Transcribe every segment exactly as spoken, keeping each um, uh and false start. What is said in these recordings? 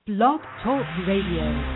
Blog Talk Radio.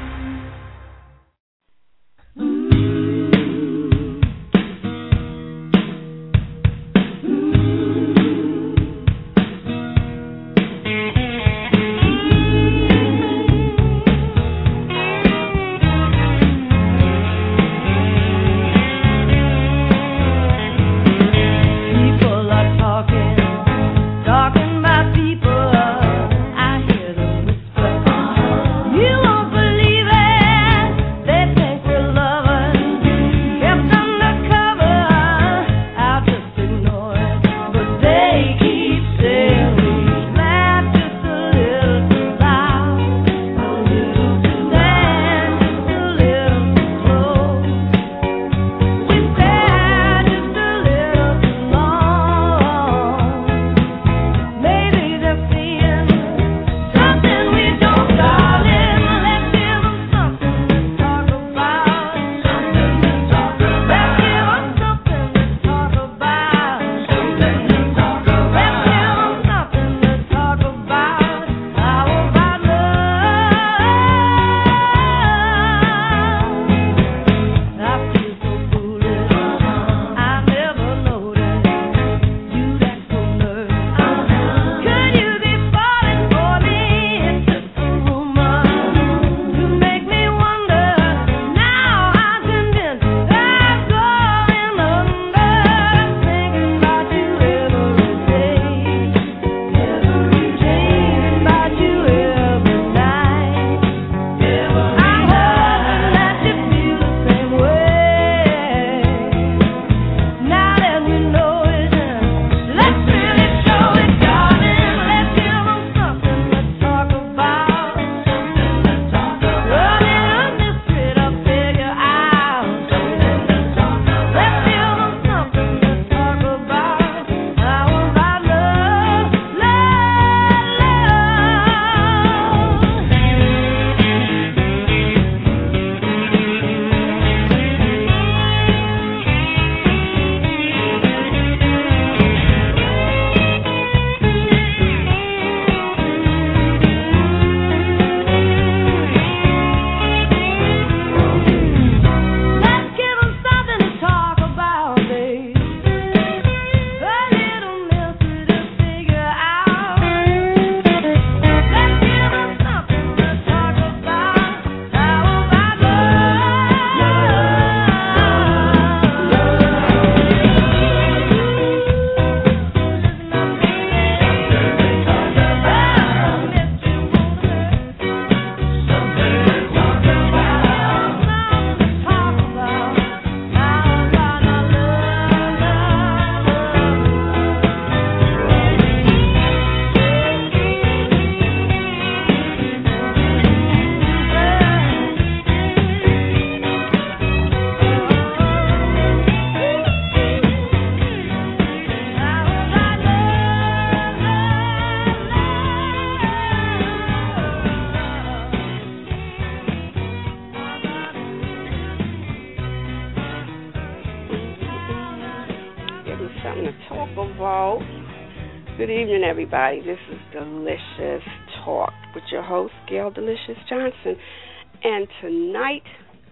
Good evening, everybody. This is Delicious Talk with your host, Gail Delicious Johnson. And tonight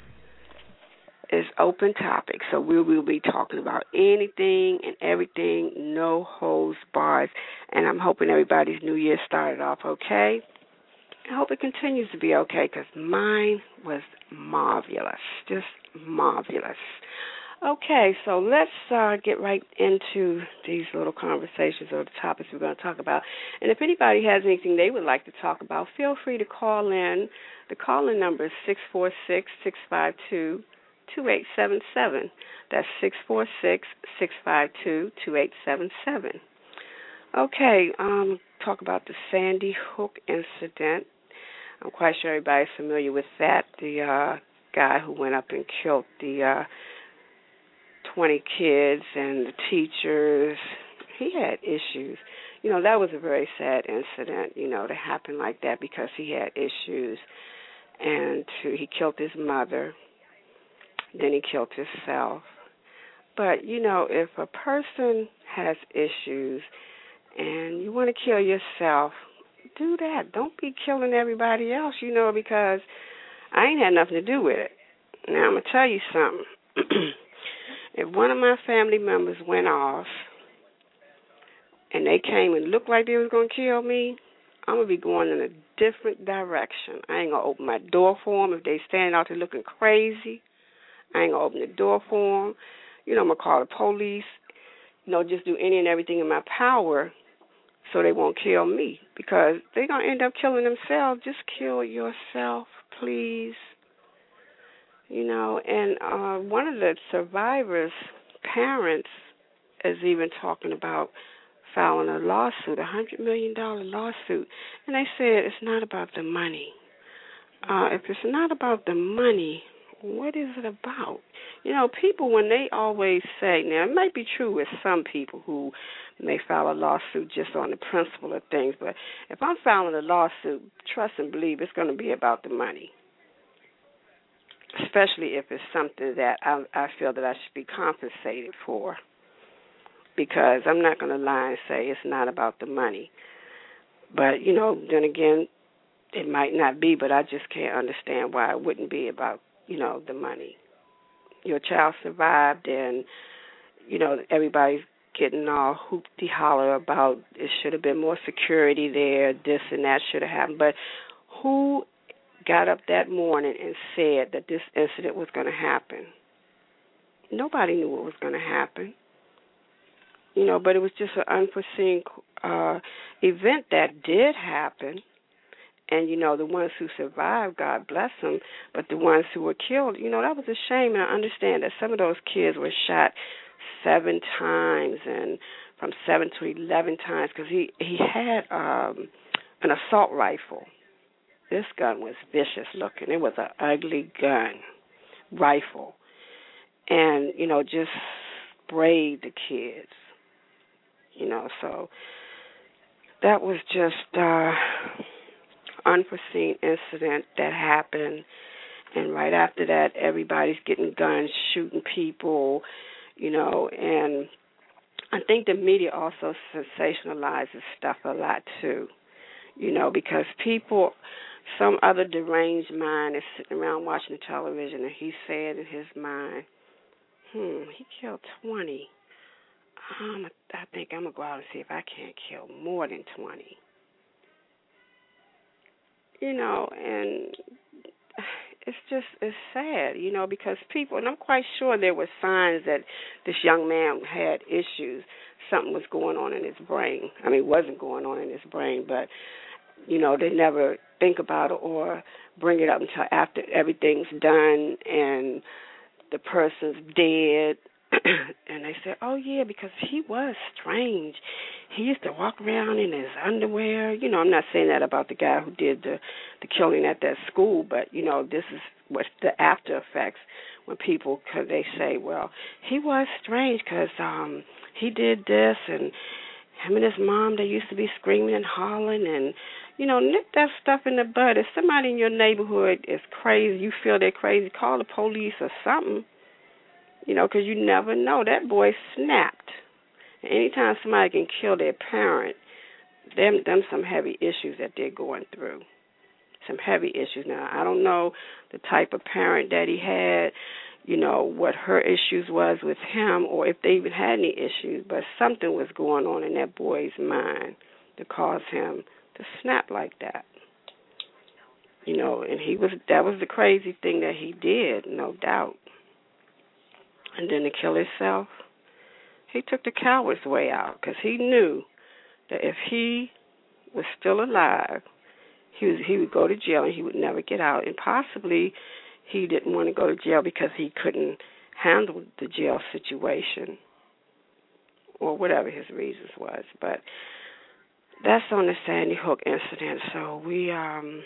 is open topic, so we will be talking about anything and everything, no holds bars. And I'm hoping everybody's new year started off okay. I hope it continues to be okay because mine was marvelous, just marvelous. Okay, so let's uh, get right into these little conversations or the topics we're going to talk about. And if anybody has anything they would like to talk about, feel free to call in. The call-in number is six four six, six five two, two eight seven seven. That's six four six, six five two, two eight seven seven. Okay, um, talk about the Sandy Hook incident. I'm quite sure everybody's familiar with that. The uh, guy who went up and killed the uh, twenty kids and the teachers. He had issues. You know, that was a very sad incident, you know, to happen like that because he had issues. And to, he killed his mother. Then he killed himself. But, you know, if a person has issues and you want to kill yourself, do that. Don't be killing everybody else, you know, because I ain't had nothing to do with it. Now, I'm going to tell you something. If one of my family members went off and they came and looked like they was going to kill me, I'm going to be going in a different direction. I ain't going to open my door for them. If they standing out there looking crazy, I ain't going to open the door for them. You know, I'm going to call the police, you know, just do any and everything in my power so they won't kill me, because they're going to end up killing themselves. Just kill yourself, please. You know, and uh, one of the survivors' parents is even talking about filing a lawsuit, a one hundred million dollars lawsuit. And they said it's not about the money. Uh, if it's not about the money, what is it about? You know, people, when they always say, now it might be true with some people who may file a lawsuit just on the principle of things, but if I'm filing a lawsuit, trust and believe it's going to be about the money, especially if it's something that I, I feel that I should be compensated for, because I'm not going to lie and say it's not about the money. But, you know, then again, it might not be, but I just can't understand why it wouldn't be about, you know, the money. Your child survived, and, you know, everybody's getting all hoopty-holler about it should have been more security there, this and that should have happened. But who got up that morning and said that this incident was going to happen? Nobody knew what was going to happen. You know, but it was just an unforeseen uh, event that did happen. And, you know, the ones who survived, God bless them, but the ones who were killed, you know, that was a shame. And I understand that some of those kids were shot seven times and from seven to eleven times, because he, he had um, an assault rifle. This gun was vicious looking. It was an ugly gun, rifle. And, you know, just sprayed the kids. You know, so that was just uh unforeseen incident that happened, and right after that, everybody's getting guns, shooting people, you know, and I think the media also sensationalizes stuff a lot too, you know, because people, some other deranged mind is sitting around watching the television, and he said in his mind, hmm, he killed twenty. Um, I think I'm going to go out and see if I can't kill more than twenty. You know, and it's just, it's sad, you know, because people, and I'm quite sure there were signs that this young man had issues. Something was going on in his brain. I mean, wasn't going on in his brain, but, you know, they never think about it or bring it up until after everything's done and the person's dead. And they say, oh, yeah, because he was strange. He used to walk around in his underwear. You know, I'm not saying that about the guy who did the, the killing at that school, but, you know, this is what the after effects when people, cause they say, well, he was strange because um, he did this, and him and his mom, they used to be screaming and hollering, and, you know, nip that stuff in the bud. If somebody in your neighborhood is crazy, you feel they're crazy, call the police or something. You know, because you never know. That boy snapped. And anytime somebody can kill their parent, them, them some heavy issues that they're going through. Some heavy issues. Now, I don't know the type of parent that he had, you know, what her issues was with him, or if they even had any issues, but something was going on in that boy's mind to cause him to snap like that. You know, and he was, that was the crazy thing that he did, no doubt. And then to kill himself, he took the coward's way out, because he knew that if he was still alive, he was, he would go to jail and he would never get out. And possibly he didn't want to go to jail because he couldn't handle the jail situation or whatever his reasons was. But that's on the Sandy Hook incident. So we, um,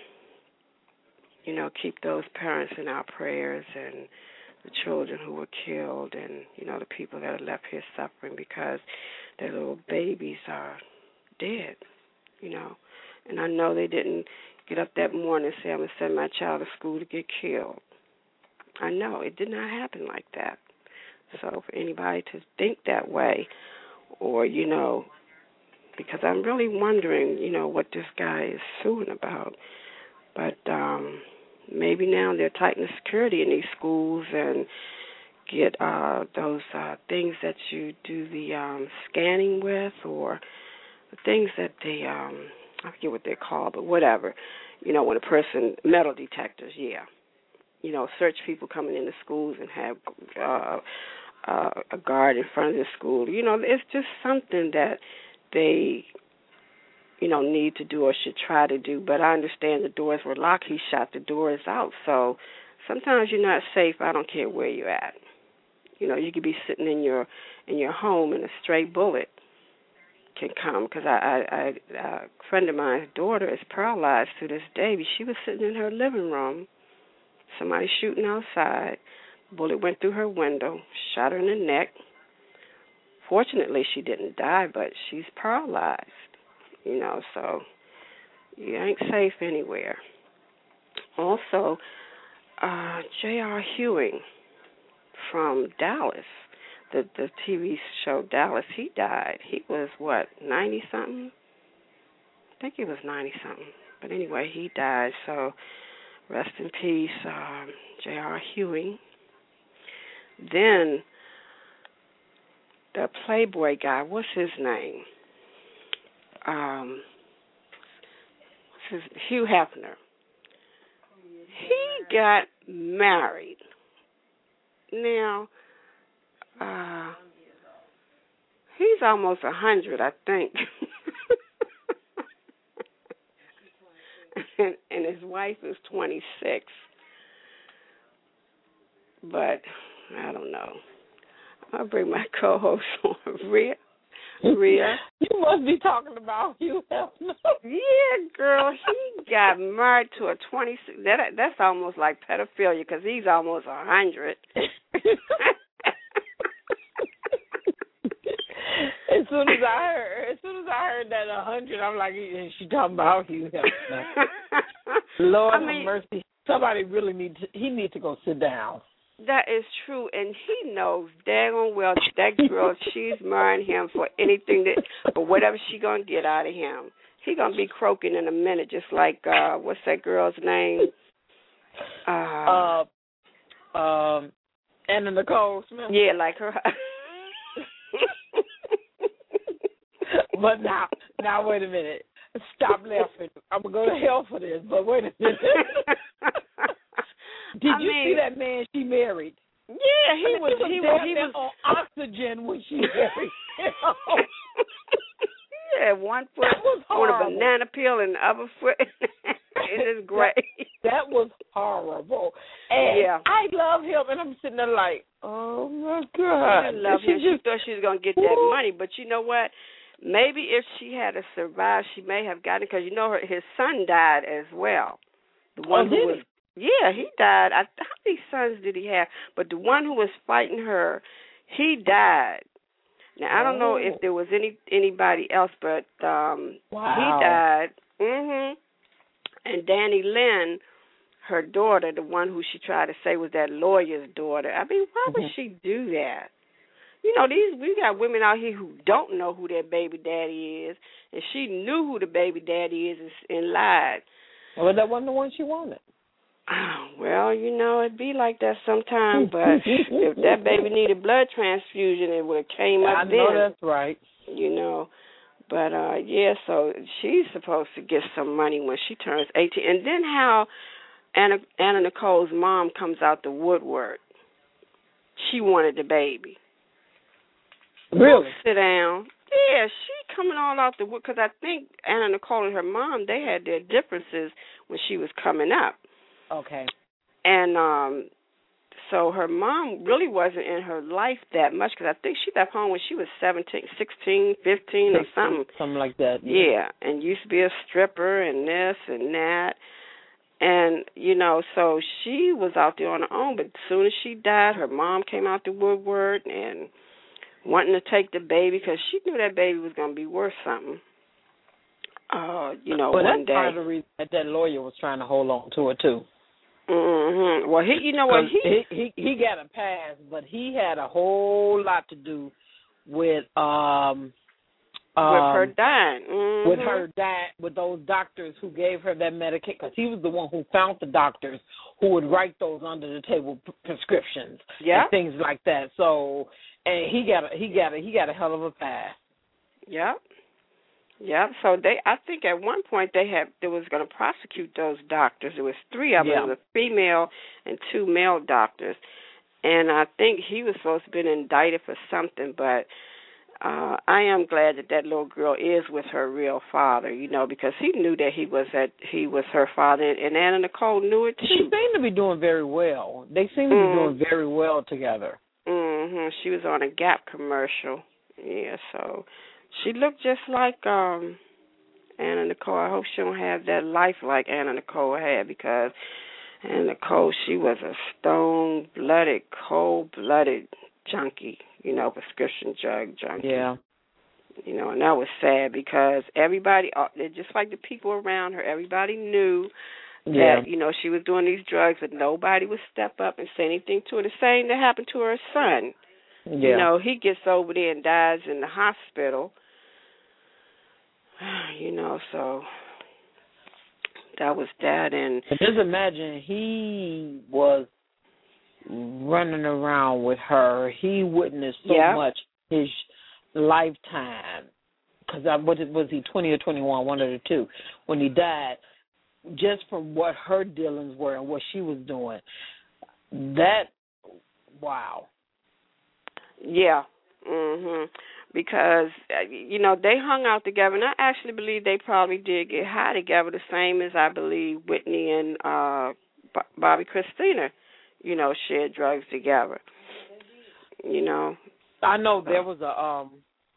you know, keep those parents in our prayers, and the children who were killed, and, you know, the people that are left here suffering because their little babies are dead, you know. And I know they didn't get up that morning and say, I'm going to send my child to school to get killed. I know. It did not happen like that. So for anybody to think that way, or, you know, because I'm really wondering, you know, what this guy is suing about. But um, maybe now they're tightening security in these schools and get uh, those uh, things that you do the um, scanning with, or the things that they, um, I forget what they're called, but whatever. You know, when a person, metal detectors, yeah. You know, search people coming into schools and have uh, uh, a guard in front of the school. You know, it's just something that they, you know, need to do or should try to do. But I understand the doors were locked. He shot the doors out. So sometimes you're not safe. I don't care where you're at. You know, you could be sitting in your in your home and a stray bullet can come. Because I, I, I, a friend of mine's daughter is paralyzed to this day. She was sitting in her living room. Somebody shooting outside. Bullet went through her window, shot her in the neck. Fortunately, she didn't die, but she's paralyzed. You know, so you ain't safe anywhere. Also, uh, J R. Ewing from Dallas, the the T V show Dallas, he died. He was, what, ninety-something? I think he was ninety-something. But anyway, he died, so rest in peace, um, J R. Ewing. Then the Playboy guy, what's his name? Um, what's his, Hugh Hefner. He got married. Now, uh, he's almost a hundred, I think. and, and his wife is twenty-six. But I don't know. I'll bring my co-host on, Rhea. Rhea. You must be talking about Hugh Hefner. Yeah, girl, he got married to a twenty-six. That that's almost like pedophilia because he's almost a hundred. As soon as I heard, as soon as I heard that a hundred, I'm like, she talking about Hugh Hefner. Lord I mean, have mercy. Somebody really needs. To, he needs to go sit down. That is true, and he knows daggone well that girl, she's marrying him for anything that, for whatever she gonna get out of him. He gonna be croaking in a minute, just like uh, what's that girl's name? Uh, uh um, Anna Nicole Smith. Yeah, like her. But now, now wait a minute. Stop laughing. I'm gonna go to hell for this. But wait a minute. Did I you mean, see that man she married? Yeah, he I mean, was. He was, he was on oxygen when she married him. Yeah, one foot on a banana peel and the other foot. It is great. That, that was horrible. And yeah, I love him, and I'm sitting there like, oh my God. I love she him. Just, she thought she was gonna get that money, but you know what? Maybe if she had survived, she may have gotten it because you know her, his son died as well. The one oh, who did was. he? Yeah, he died. I, how many sons did he have? But the one who was fighting her, he died. Now I don't know if there was any anybody else, but um, wow. he died. Mhm. And Danny Lynn, her daughter, the one who she tried to say was that lawyer's daughter. I mean, why would mm-hmm. she do that? You know, these we got women out here who don't know who their baby daddy is, and she knew who the baby daddy is and lied. Well, that wasn't the one she wanted. Oh, well, you know, it'd be like that sometimes, but if that baby needed blood transfusion, it would have came up I then. I know that's right. You know, but, uh, yeah, so she's supposed to get some money when she turns eighteen. And then how Anna, Anna Nicole's mom comes out the woodwork. She wanted the baby. Really? Sit down. Yeah, she coming all out the wood, because I think Anna Nicole and her mom, they had their differences when she was coming up. Okay. And um, so her mom really wasn't in her life that much because I think she left home when she was seventeen, sixteen, fifteen or something. Something like that. Yeah. yeah, and used to be a stripper and this and that. And, you know, so she was out there on her own. But as soon as she died, her mom came out the woodwork and wanting to take the baby because she knew that baby was going to be worth something. Uh, you know, well, one that's day. part of the reason that that lawyer was trying to hold on to it, too. Mm-hmm. Well, he, you know what, he, he he he got a pass, but he had a whole lot to do with um Um, with her dying. Mm-hmm. With her dying, with those doctors who gave her that medication, because he was the one who found the doctors who would write those under the table p- prescriptions yep. and things like that. So, and he got a, he got a, he got a hell of a pass. Yep. Yep. So they, I think at one point they had, they was going to prosecute those doctors. There was three of them, yeah. a female and two male doctors, and I think he was supposed to be indicted for something, but. Uh, I am glad that that little girl is with her real father, you know, because he knew that he was that he was her father, and Anna Nicole knew it too. She seemed to be doing very well. They seem to mm. be doing very well together. Mhm. She was on a Gap commercial, yeah. So she looked just like um, Anna Nicole. I hope she don't have that life like Anna Nicole had, because Anna Nicole, she was a stone-blooded, cold-blooded junkie. You know, prescription drug junkie. Yeah. You know, and that was sad because everybody, just like the people around her, everybody knew yeah. that, you know, she was doing these drugs, but nobody would step up and say anything to her. The same that happened to her son. Yeah. You know, he gets over there and dies in the hospital. You know, so that was that. And just imagine he was running around with her. He witnessed so yeah. much his lifetime. Because what was he, twenty or twenty-one, one of the two, when he died, just from what her dealings were and what she was doing. That, wow. Yeah. Mhm. Because, you know, they hung out together, and I actually believe they probably did get high together, the same as I believe Whitney and uh, Bobby Christina, you know, shared drugs together. You know. I know there was a, um,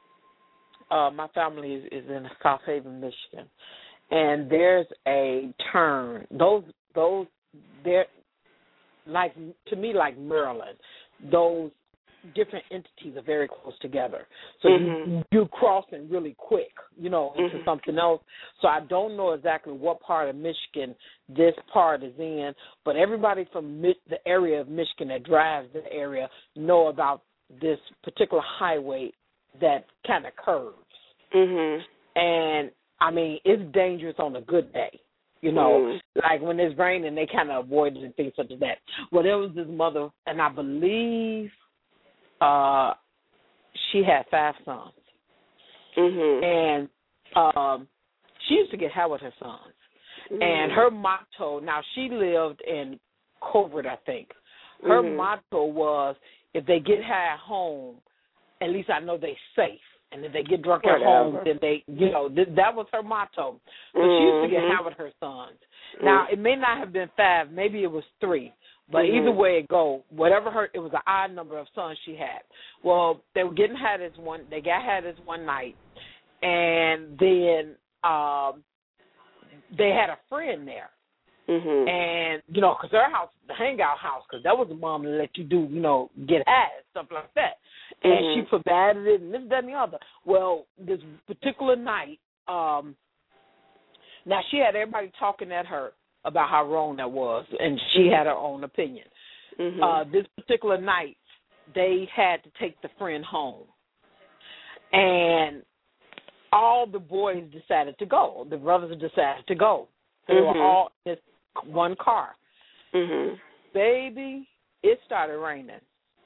uh, my family is, is in South Haven, Michigan, and there's a turn. Those, those, they're like, to me, like Maryland, those different entities are very close together. So mm-hmm. you, you're crossing really quick, you know, into mm-hmm. something else. So I don't know exactly what part of Michigan this part is in, but everybody from Mi- the area of Michigan that drives the area know about this particular highway that kind of curves. Mm-hmm. And, I mean, it's dangerous on a good day. You know, mm. like when it's raining, they kind of avoid it and things such as that. Well, there was this mother, and I believe uh, she had five sons. Mm-hmm. And um, she used to get high with her sons. Mm-hmm. And her motto, now she lived in Covert, I think. Her mm-hmm. motto was, if they get high at home, at least I know they're safe. And if they get drunk Whatever. at home, then they, you know, th- that was her motto. But mm-hmm. she used to get high with her sons. Mm-hmm. Now, it may not have been five, maybe it was three. But mm-hmm. either way it go, whatever her, it was an odd number of sons she had. Well, they were getting high this one, they got high this one night. And then um, they had a friend there. Mm-hmm. And, you know, because her house, the hangout house, because that was the mom that let you do, you know, get high and stuff like that. And mm-hmm. she forbade it and this, that, and the other. Well, this particular night, um, now she had everybody talking at her about how wrong that was, and she mm-hmm. had her own opinion. Mm-hmm. Uh, this particular night, they had to take the friend home. And all the boys decided to go. The brothers decided to go. They mm-hmm. were all in one car. Mm-hmm. Baby, it started raining.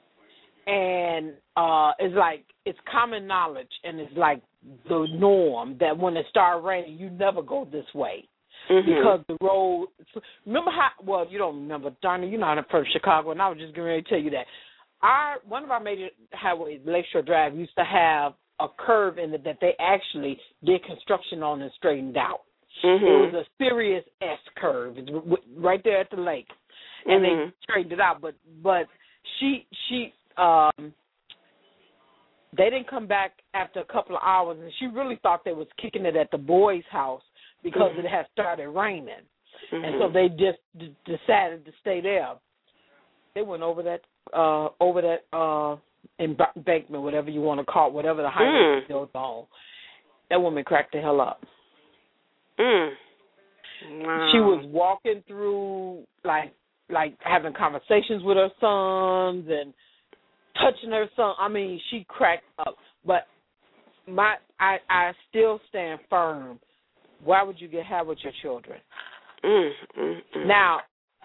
And uh, it's like, it's common knowledge, and it's like the norm that when it starts raining, you never go this way. Mm-hmm. Because the road, remember how, well, you don't remember, Darna, you're not from Chicago, and I was just getting ready to tell you that. Our, one of our major highways, Lakeshore Drive, used to have a curve in it that they actually did construction on and straightened out. Mm-hmm. It was a serious S curve. It's right there at the lake. And mm-hmm. they straightened it out. But but she, she um, they didn't come back after a couple of hours, and she really thought they was kicking it at the boys' house because mm-hmm. it had started raining. Mm-hmm. And so they just d- decided to stay there. They went over that, uh, over that uh, embankment, whatever you want to call it, whatever the highway mm. built on. That woman cracked the hell up. Mm. Wow. She was walking through, like, like having conversations with her sons and touching her son. I mean, she cracked up. But my I I still stand firm. Why would you get high with your children? Mm, mm, mm. Now,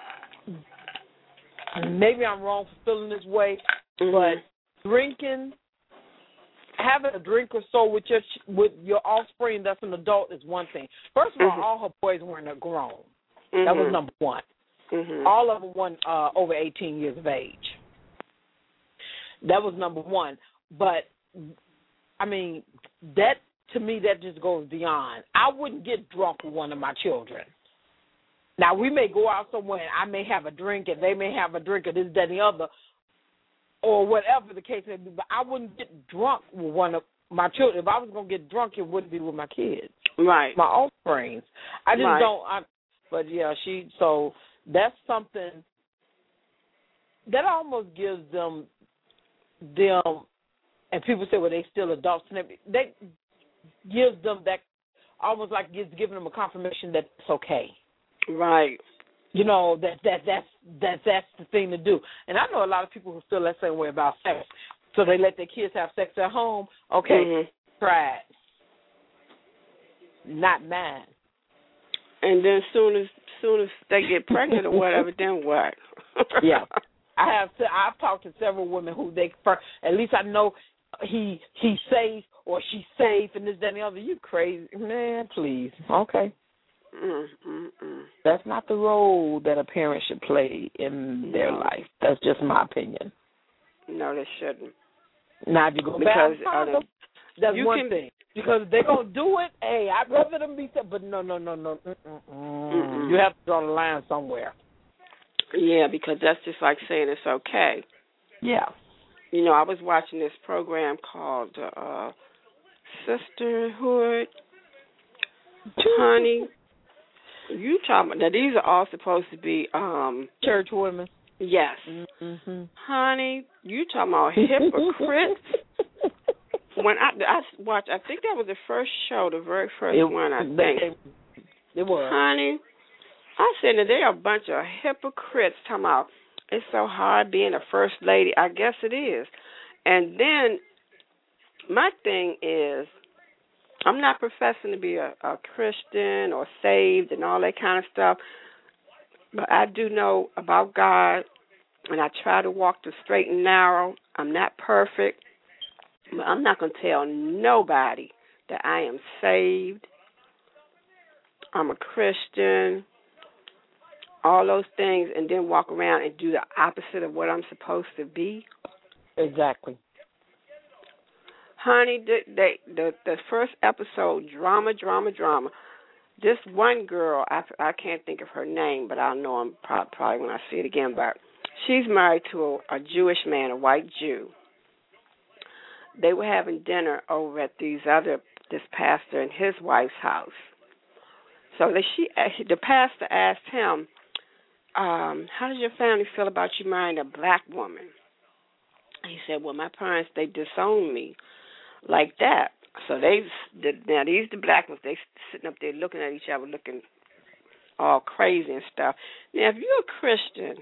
maybe I'm wrong for feeling this way, mm-hmm. but drinking, having a drink or so with your with your offspring that's an adult is one thing. First of all, mm-hmm. all her boys weren't grown. Mm-hmm. That was number one. Mm-hmm. All of them weren't uh, over eighteen years of age. That was number one. But, I mean, that, to me, that just goes beyond. I wouldn't get drunk with one of my children. Now, we may go out somewhere and I may have a drink and they may have a drink or this, that, and the other, or whatever the case may be, but I wouldn't get drunk with one of my children. If I was going to get drunk, it wouldn't be with my kids. Right. My offspring. I just right. don't, I, but, yeah, she, so that's something that almost gives them, them, and people say, well, they still adults, and that gives them that, almost like gives giving them a confirmation that it's okay. Right. You know, that that that's that that's the thing to do. And I know a lot of people who feel that same way about sex. So they let their kids have sex at home. Okay, mm-hmm. try it. Not mine. And then soon as soon as they get pregnant or whatever, then what? Yeah. I have to, I've talked to several women who they at least I know he he's safe or she's safe and this, that, and the other. You crazy. Man, please. Okay. Mm, mm, mm. That's not the role that a parent should play in their no. life. That's just my opinion. No, they shouldn't. Now, if you go because back on them, that's you one can, thing. Because if they're going to do it, hey, I'd rather them be said, but no, no, no, no. Mm-mm. Mm-mm. You have to draw the line somewhere. Yeah, because that's just like saying it's okay. Yeah. You know, I was watching this program called uh, Sisterhood. Honey, you talking about, now these are all supposed to be um, church women. Yes. Mm-hmm. Honey, you talking about hypocrites. When I, I watched, I think that was the first show, the very first it, one, I they, think. It was. Honey, I said that they are a bunch of hypocrites talking about it's so hard being a first lady. I guess it is. And then my thing is, I'm not professing to be a, a Christian or saved and all that kind of stuff, but I do know about God, and I try to walk the straight and narrow. I'm not perfect, but I'm not going to tell nobody that I am saved, I'm a Christian, all those things, and then walk around and do the opposite of what I'm supposed to be. Exactly. Honey, the, they, the the first episode, drama, drama, drama. This one girl, I, I can't think of her name, but I'll know him probably, probably when I see it again. But she's married to a, a Jewish man, a white Jew. They were having dinner over at these other this pastor and his wife's house. So they, she, the pastor asked him, um, "How does your family feel about you marrying a black woman?" He said, "Well, my parents, they disowned me like that." So they, now these the black ones, they sitting up there looking at each other, looking all crazy and stuff. Now, if you're a Christian,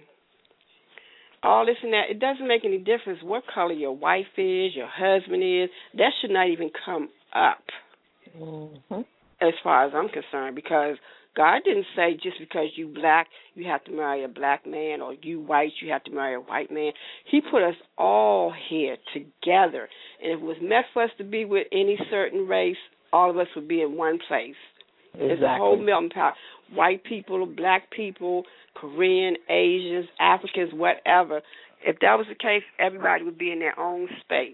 all this and that, it doesn't make any difference what color your wife is, your husband is. That should not even come up, mm-hmm. as far as I'm concerned, because God didn't say just because you black, you have to marry a black man, or you white, you have to marry a white man. He put us all here together. And if it was meant for us to be with any certain race, all of us would be in one place. Exactly. It's a whole melting pot. White people, black people, Korean, Asians, Africans, whatever. If that was the case, everybody would be in their own space.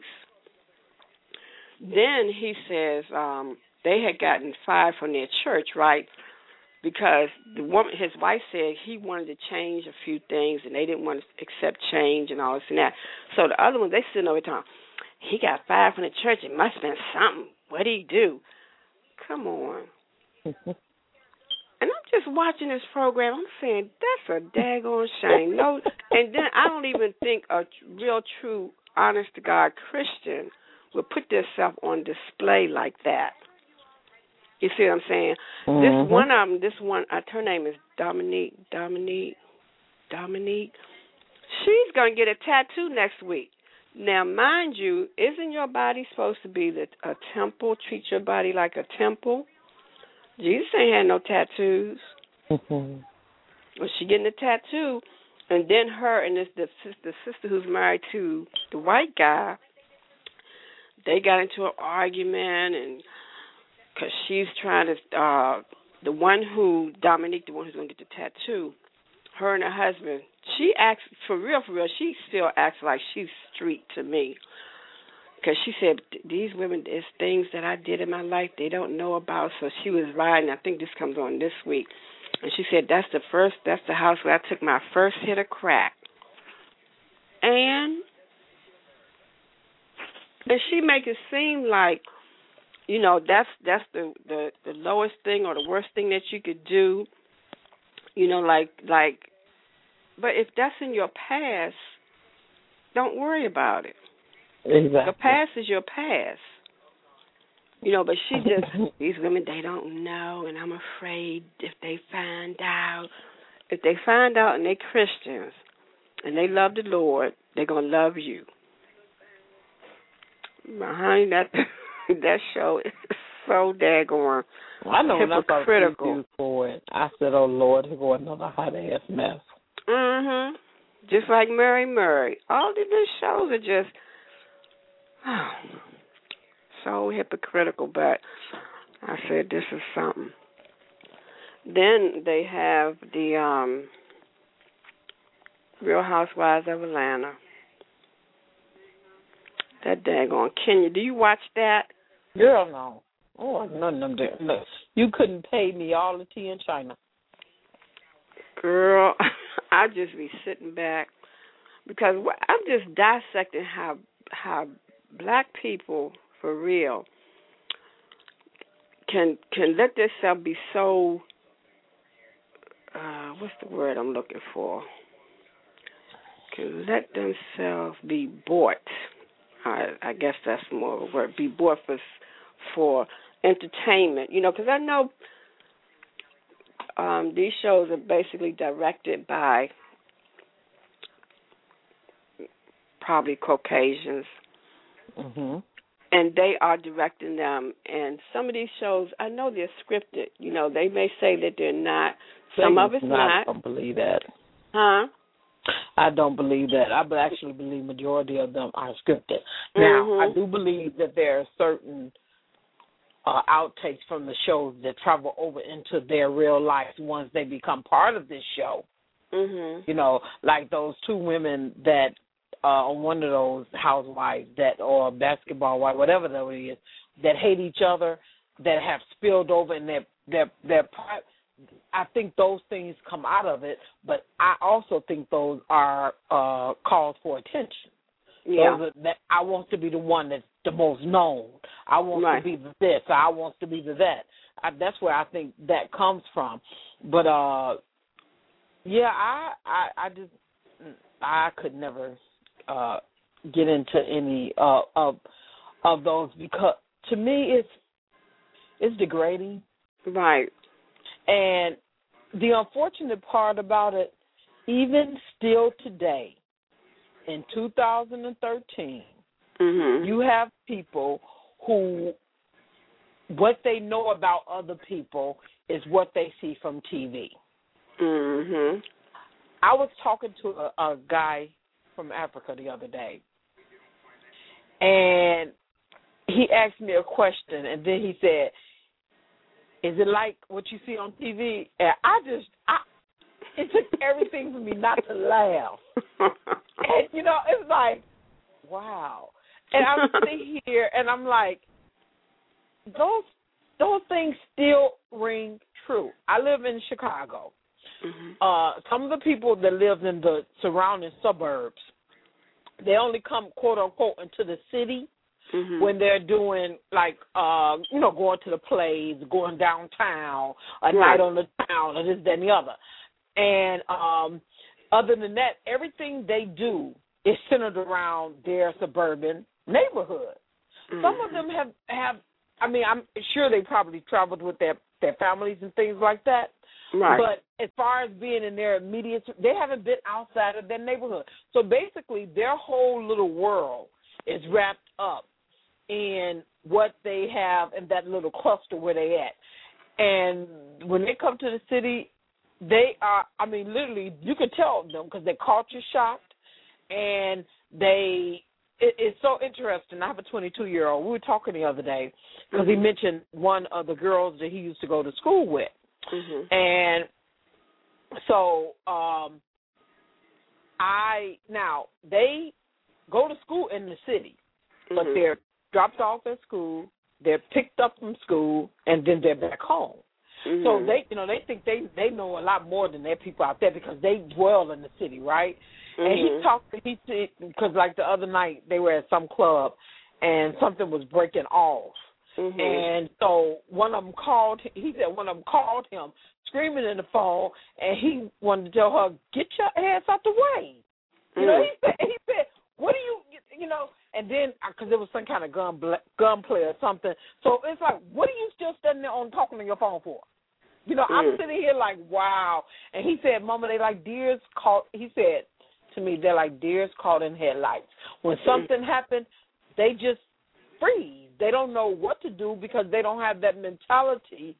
Then he says um, they had gotten fired from their church, right? Because the woman, his wife said he wanted to change a few things, and they didn't want to accept change and all this and that. So the other ones, they sitting over time, he got fired from the church. It must have been something. What did he do? Come on. And I'm just watching this program. I'm saying, that's a daggone shame. No, and then I don't even think a real, true, honest-to-God Christian would put themselves on display like that. You see what I'm saying? Mm-hmm. This one of them, this one, uh, her name is Dominique, Dominique, Dominique. She's going to get a tattoo next week. Now, mind you, isn't your body supposed to be the, a temple? Treat your body like a temple. Jesus ain't had no tattoos. Mm-hmm. Well, she getting a tattoo, and then her and this the, the sister who's married to the white guy, they got into an argument, and because she's trying to, uh, the one who, Dominique, the one who's going to get the tattoo, her and her husband, she acts, for real, for real, she still acts like she's street to me. Because she said, these women, there's things that I did in my life they don't know about. So she was riding, I think this comes on this week, and she said, that's the first, that's the house where I took my first hit of crack. And, and she make it seem like, you know, that's that's the, the, the lowest thing or the worst thing that you could do. You know, like, like, but if that's in your past, don't worry about it. Exactly. Your past is your past. You know, but she just, these women, they don't know, and I'm afraid if they find out, if they find out and they're Christians and they love the Lord, they're going to love you. Behind that, that show is so daggone I know when I thought hypocritical. for it, I said, oh, Lord, here go another hot-ass mess. Mm-hmm. Just like Mary Murray. All of these shows are just oh, so hypocritical, but I said this is something. Then they have the um, Real Housewives of Atlanta. That daggone Kenya. Do you watch that? Girl, no. Oh, none of them there. No. You couldn't pay me all the tea in China. Girl, I just be sitting back because I'm just dissecting how how black people, for real, can can let themselves be so, uh, what's the word I'm looking for? Can let themselves be bought. I, I guess that's more of a word. Be bought for for entertainment, you know, because I know um, these shows are basically directed by probably Caucasians, mm-hmm. and they are directing them. And some of these shows, I know they're scripted. You know, they may say that they're not. Some of it's not. I don't believe that. Huh? I don't believe that. I actually believe majority of them are scripted. Now, Mm-hmm. I do believe that there are certain uh, outtakes from the shows that travel over into their real life once they become part of this show. Mm-hmm. You know, like those two women that uh, on one of those housewives that or basketball wife, whatever that it is, that hate each other, that have spilled over in their their their part. I think those things come out of it, but I also think those are uh, calls for attention. Yeah. Those are, that I want to be the one that's the most known. I want Right. to be the this. I want to be the that. I, that's where I think that comes from. But uh, yeah, I, I I just I could never uh, get into any uh, of of those because to me it's it's degrading. Right. And the unfortunate part about it, even still today, in two thousand thirteen, Mm-hmm. you have people who, what they know about other people is what they see from T V. Mm-hmm. I was talking to a, a guy from Africa the other day, and he asked me a question, and then he said, is it like what you see on T V? And I just, I, it took everything for me not to laugh. And, you know, it's like, wow. And I'm sitting here, and I'm like, those those things still ring true. I live in Chicago. Mm-hmm. Uh, some of the people that live in the surrounding suburbs, they only come, quote, unquote, into the city Mm-hmm. when they're doing, like, uh, you know, going to the plays, going downtown, a Right. night on the town, or this, that, and the other. And um, other than that, everything they do is centered around their suburban neighborhood. Mm-hmm. Some of them have, have, I mean, I'm sure they probably traveled with their, their families and things like that, Right. But as far as being in their immediate, they haven't been outside of their neighborhood. So basically, their whole little world is wrapped up in what they have in that little cluster where they at. And when they come to the city, they are, I mean, literally, you can tell them because they're culture shocked, and they, it, it's so interesting. I have a twenty-two-year-old. We were talking the other day because he mentioned one of the girls that he used to go to school with. Mm-hmm. And so um, I, now, they go to school in the city, mm-hmm. but they're dropped off at school, they're picked up from school, and then they're back home. Mm-hmm. So they, you know, they think they, they know a lot more than their people out there because they dwell in the city, right? Mm-hmm. And he talked, he said, because like the other night they were at some club and something was breaking off. Mm-hmm. And so one of them called, he said one of them called him screaming in the phone, and he wanted to tell her, get your ass out the way. Mm-hmm. You know, he said, he said, what do you, you know, and then, because there was some kind of gun gun play or something. So it's like, what are you still standing there on talking on your phone for? You know, mm. I'm sitting here like, wow. And he said, Mama, they like deers caught, he said to me, they're like deers caught in headlights. When something mm. happens, they just freeze. They don't know what to do because they don't have that mentality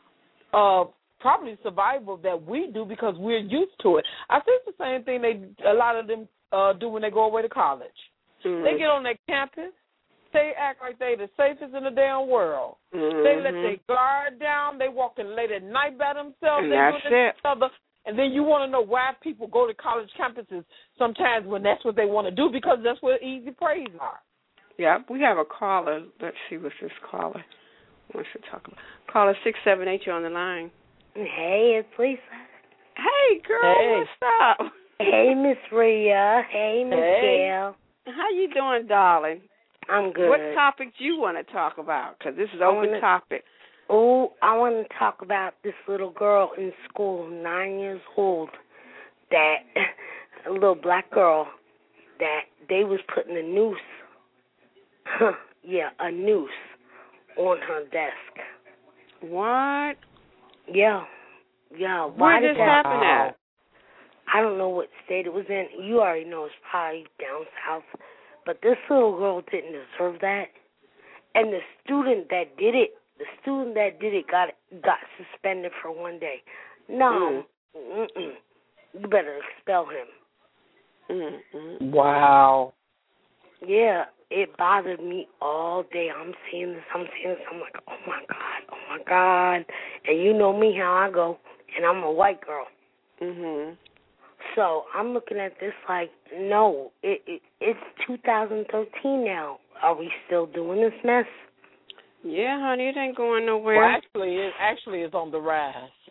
of probably survival that we do because we're used to it. I think the same thing they a lot of them uh, do when they go away to college. Mm-hmm. They get on their campus, they act like they the safest in the damn world. Mm-hmm. They let their guard down, they walk in late at night by themselves, and they that's do it. each other. And then you want to know why people go to college campuses sometimes when that's what they want to do because that's where easy praise are. Yeah, we have a caller. Let's see what this caller wants to talk about. Caller six seven eight, you're on the line. Hey, it's Lisa. Hey, girl, hey. what's up? Hey, Miss Rhea. Hey, Miss hey. Gail. How you doing, darling? I'm good. What topic do you want to talk about? Because this is open wanna, topic. Oh, I want to talk about this little girl in school, nine years old, that a little black girl that they was putting a noose, huh, yeah, a noose on her desk. What? Yeah, yeah. Where did this happen at? I don't know what state it was in. You already know it's probably down south. But this little girl didn't deserve that. And the student that did it, the student that did it got got suspended for one day. No, mm. mm-mm. You better expel him. Mm-mm. Wow. Yeah, it bothered me all day. I'm seeing this, I'm seeing this. I'm like, oh, my God, oh, my God. And you know me, how I go, and I'm a white girl. Mm-hmm. So I'm looking at this like, no, it, it it's two thousand thirteen now. Are we still doing this mess? Yeah, honey, it ain't going nowhere. Well, actually, it actually is on the rise.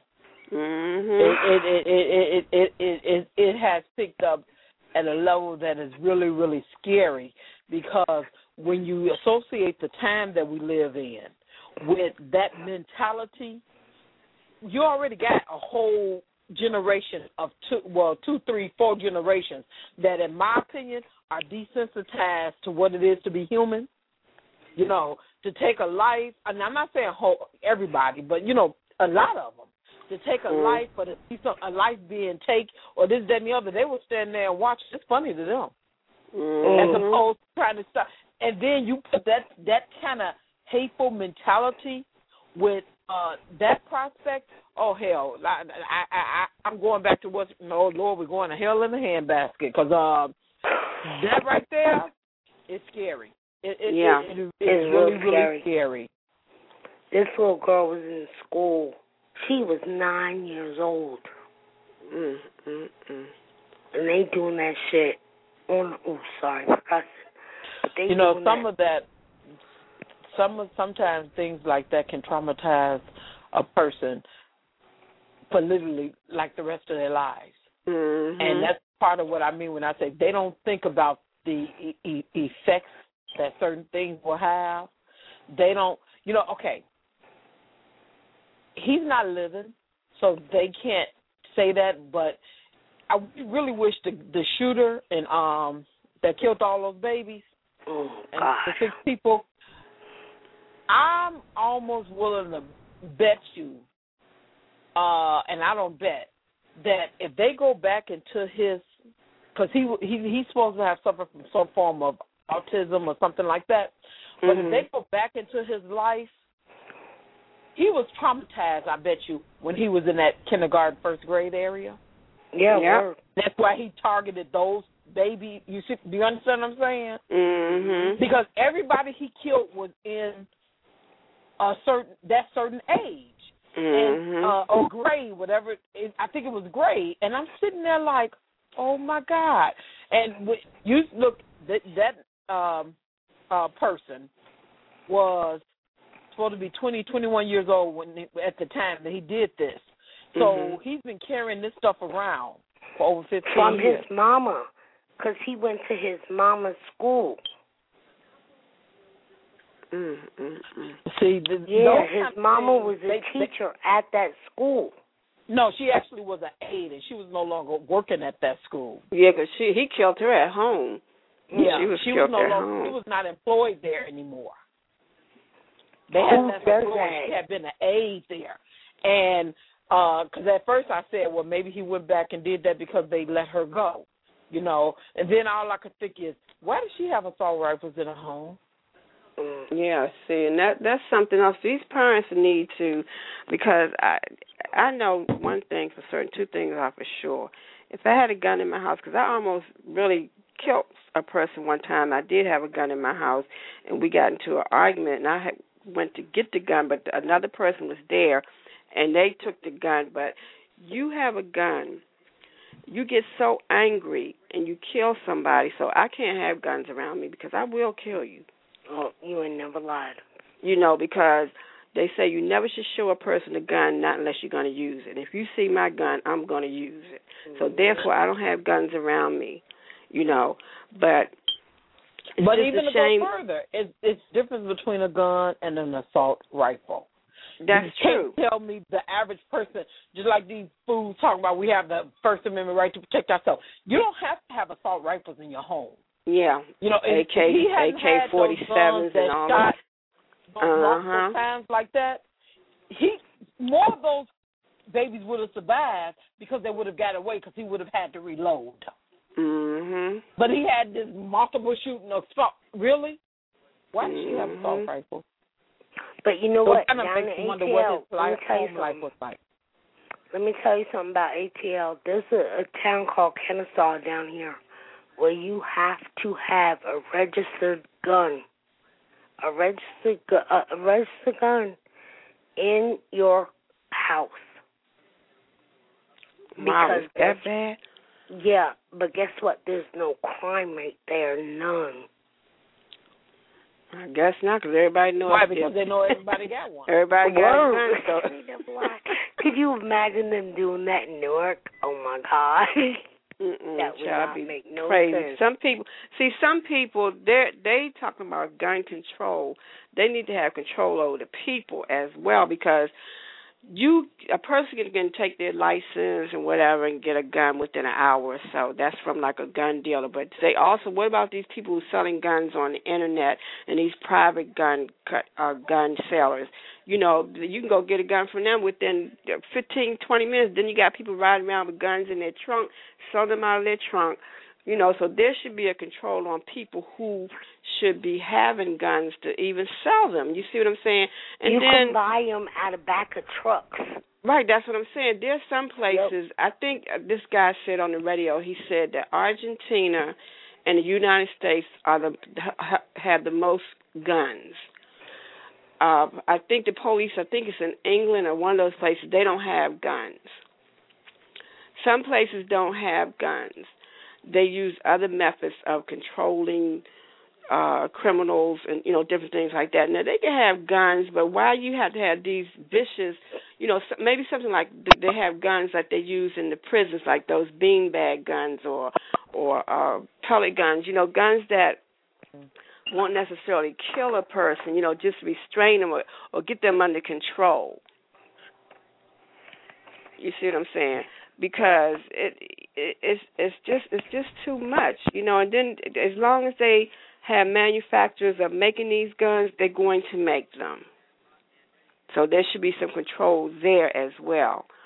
Mm-hmm. It it it it it it it, it has picked up at a level that is really really scary because when you associate the time that we live in with that mentality, you already got a whole generation of two, well, two, three, four generations that, in my opinion, are desensitized to what it is to be human. You know, to take a life, and I'm not saying whole, everybody, but, you know, a lot of them, to take a mm. life or to see some, a life being taken or this, that, and the other, they will stand there and watch. It's funny to them. Mm-hmm. As opposed to trying to stop. And then you put that, that kind of hateful mentality with uh, that prospect. Oh, hell, I, I, I, I'm going back to what's, no, Lord, we're going to hell in the handbasket because uh, that right there is scary. It, it, yeah. It, it, it, it's, it's really, really scary. scary. This little girl was in school. She was nine years old. Mm, mm, mm. And they doing that shit on, oh, sorry for cussing. But they you know, some that. of that, some of, sometimes things like that can traumatize a person for literally like the rest of their lives. Mm-hmm. And that's part of what I mean when I say they don't think about the e- e- effects that certain things will have. They don't, you know, okay, he's not living, so they can't say that, but I really wish the, the shooter and um that killed all those babies oh, and God. the six people, I'm almost willing to bet you uh, and I don't bet that if they go back into his, because he he he's supposed to have suffered from some form of autism or something like that. But mm-hmm. if they go back into his life, he was traumatized, I bet you, when he was in that kindergarten, first grade area. Yeah, yep. That's why he targeted those baby. You see, do you understand what I'm saying? Mm-hmm. Because everybody he killed was in a certain that certain age, mm-hmm. and uh, or grade, whatever. It, I think it was grade, and I'm sitting there like, oh my God! And you look that that um, uh, person was supposed to be twenty, twenty-one years old when he, at the time that he did this. So mm-hmm. he's been carrying this stuff around for over fifteen From years. From his mama, because he went to his mama's school. Mm-hmm. See, the, yeah, his mama things, was a they, teacher they, at that school. No, she actually was an aide, and she was no longer working at that school. Yeah, because she he killed her at home. Yeah, she was she killed was no at longer. home. She was not employed there anymore. They Who had does employed. that? She had been an aide there, and because uh, at first I said, well, maybe he went back and did that because they let her go, you know. And then all I could think is, why does she have assault rifles in her home? Yeah, see, and that that's something else. These parents need to, because I I know one thing for certain, two things are for sure. If I had a gun in my house, because I almost really killed a person one time. I did have a gun in my house, and we got into an argument, and I had, went to get the gun, but another person was there, and they took the gun. But you have a gun, you get so angry, and you kill somebody, so I can't have guns around me because I will kill you. Oh, you ain't never lied. You know, because they say you never should show a person a gun, not unless you're going to use it. If you see my gun, I'm going to use it. Mm-hmm. So therefore, I don't have guns around me, you know. But it's but just even a to shame. go further, it's it's difference between a gun and an assault rifle. That's you true. Can't tell me the average person, just like these fools talking about, we have the First Amendment right to protect ourselves. You don't have to have assault rifles in your home. Yeah, you know, A K A K forty-sevens and all that. Multiple times like that. He more of those babies would have survived because they would have got away because he would have had to reload. Mhm. But he had this multiple shooting assault. Really? Why did mm-hmm. she have assault rifles? But you know so what? Down in A T L, what his let me tell you life something. was like. Let me tell you something about A T L. There's a, a town called Kennesaw down here where you have to have a registered gun, a registered gu- uh, a registered gun in your house. Wow, is that bad? Yeah, but guess what? There's no crime rate there, none. I guess not, because everybody knows. Why? Because they know everybody got one. Everybody got one. So. Could you imagine them doing that in Newark? Oh my God. Mm-mm, that would child, not be make no crazy. sense. Some people, see, some people, they they talking about gun control. They need to have control over the people as well, because you a person can take their license and whatever and get a gun within an hour or so. That's from like a gun dealer. But they also, what about these people who are selling guns on the internet and these private gun uh, gun sellers? You know, you can go get a gun from them within fifteen, twenty minutes. Then you got people riding around with guns in their trunk, selling them out of their trunk. You know, so there should be a control on people who should be having guns to even sell them. You see what I'm saying? And you then, can buy them out of back of trucks. Right, that's what I'm saying. There's some places, yep. I think this guy said on the radio, he said that Argentina and the United States are the have the most guns. Uh, I think the police, I think it's in England or one of those places, they don't have guns. Some places don't have guns. They use other methods of controlling uh, criminals and, you know, different things like that. Now, they can have guns, but why you have to have these vicious, you know, maybe something like they have guns like they use in the prisons, like those beanbag guns or or uh, pellet guns, you know, guns that won't necessarily kill a person, you know, just restrain them or, or get them under control. You see what I'm saying? Because it, it it's it's just it's just too much, you know. And then as long as they have manufacturers of making these guns, they're going to make them. So there should be some control there as well.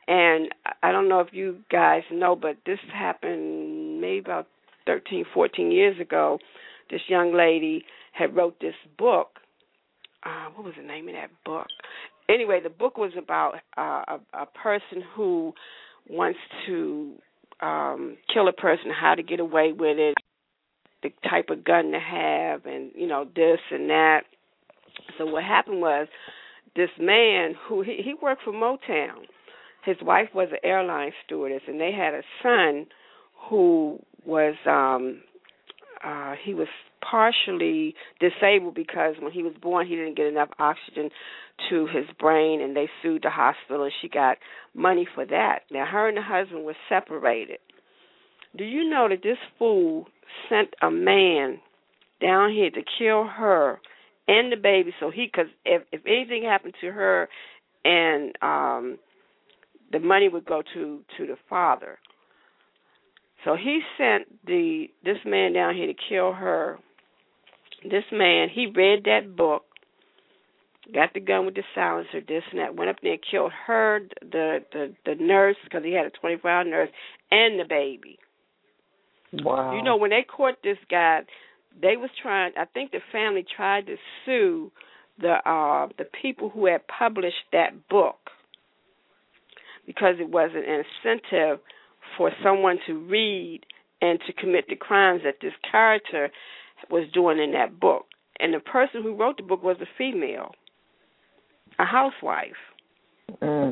And I don't know if you guys know, but this happened maybe about thirteen, fourteen years ago. This young lady had wrote this book. Uh, what was the name of that book? Anyway, the book was about uh, a, a person who wants to um, kill a person, how to get away with it, the type of gun to have, and, you know, this and that. So what happened was this man who, he, he worked for Motown. His wife was an airline stewardess, and they had a son who was, um, uh, he was partially disabled because when he was born he didn't get enough oxygen to his brain, and they sued the hospital, and she got money for that. Now, her and the husband were separated. Do you know that this fool sent a man down here to kill her and the baby, so he, because if, if anything happened to her, and um, the money would go to, to the father. So he sent the this man down here to kill her. This man, he read that book, got the gun with the silencer, this and that, went up there and killed her, the the, the nurse, because he had a twenty-four hour nurse, and the baby. Wow. You know, when they caught this guy, they was trying, I think the family tried to sue the uh, the people who had published that book because it was an incentive for someone to read and to commit the crimes that this character was doing in that book. And the person who wrote the book was a female, a housewife. Mm.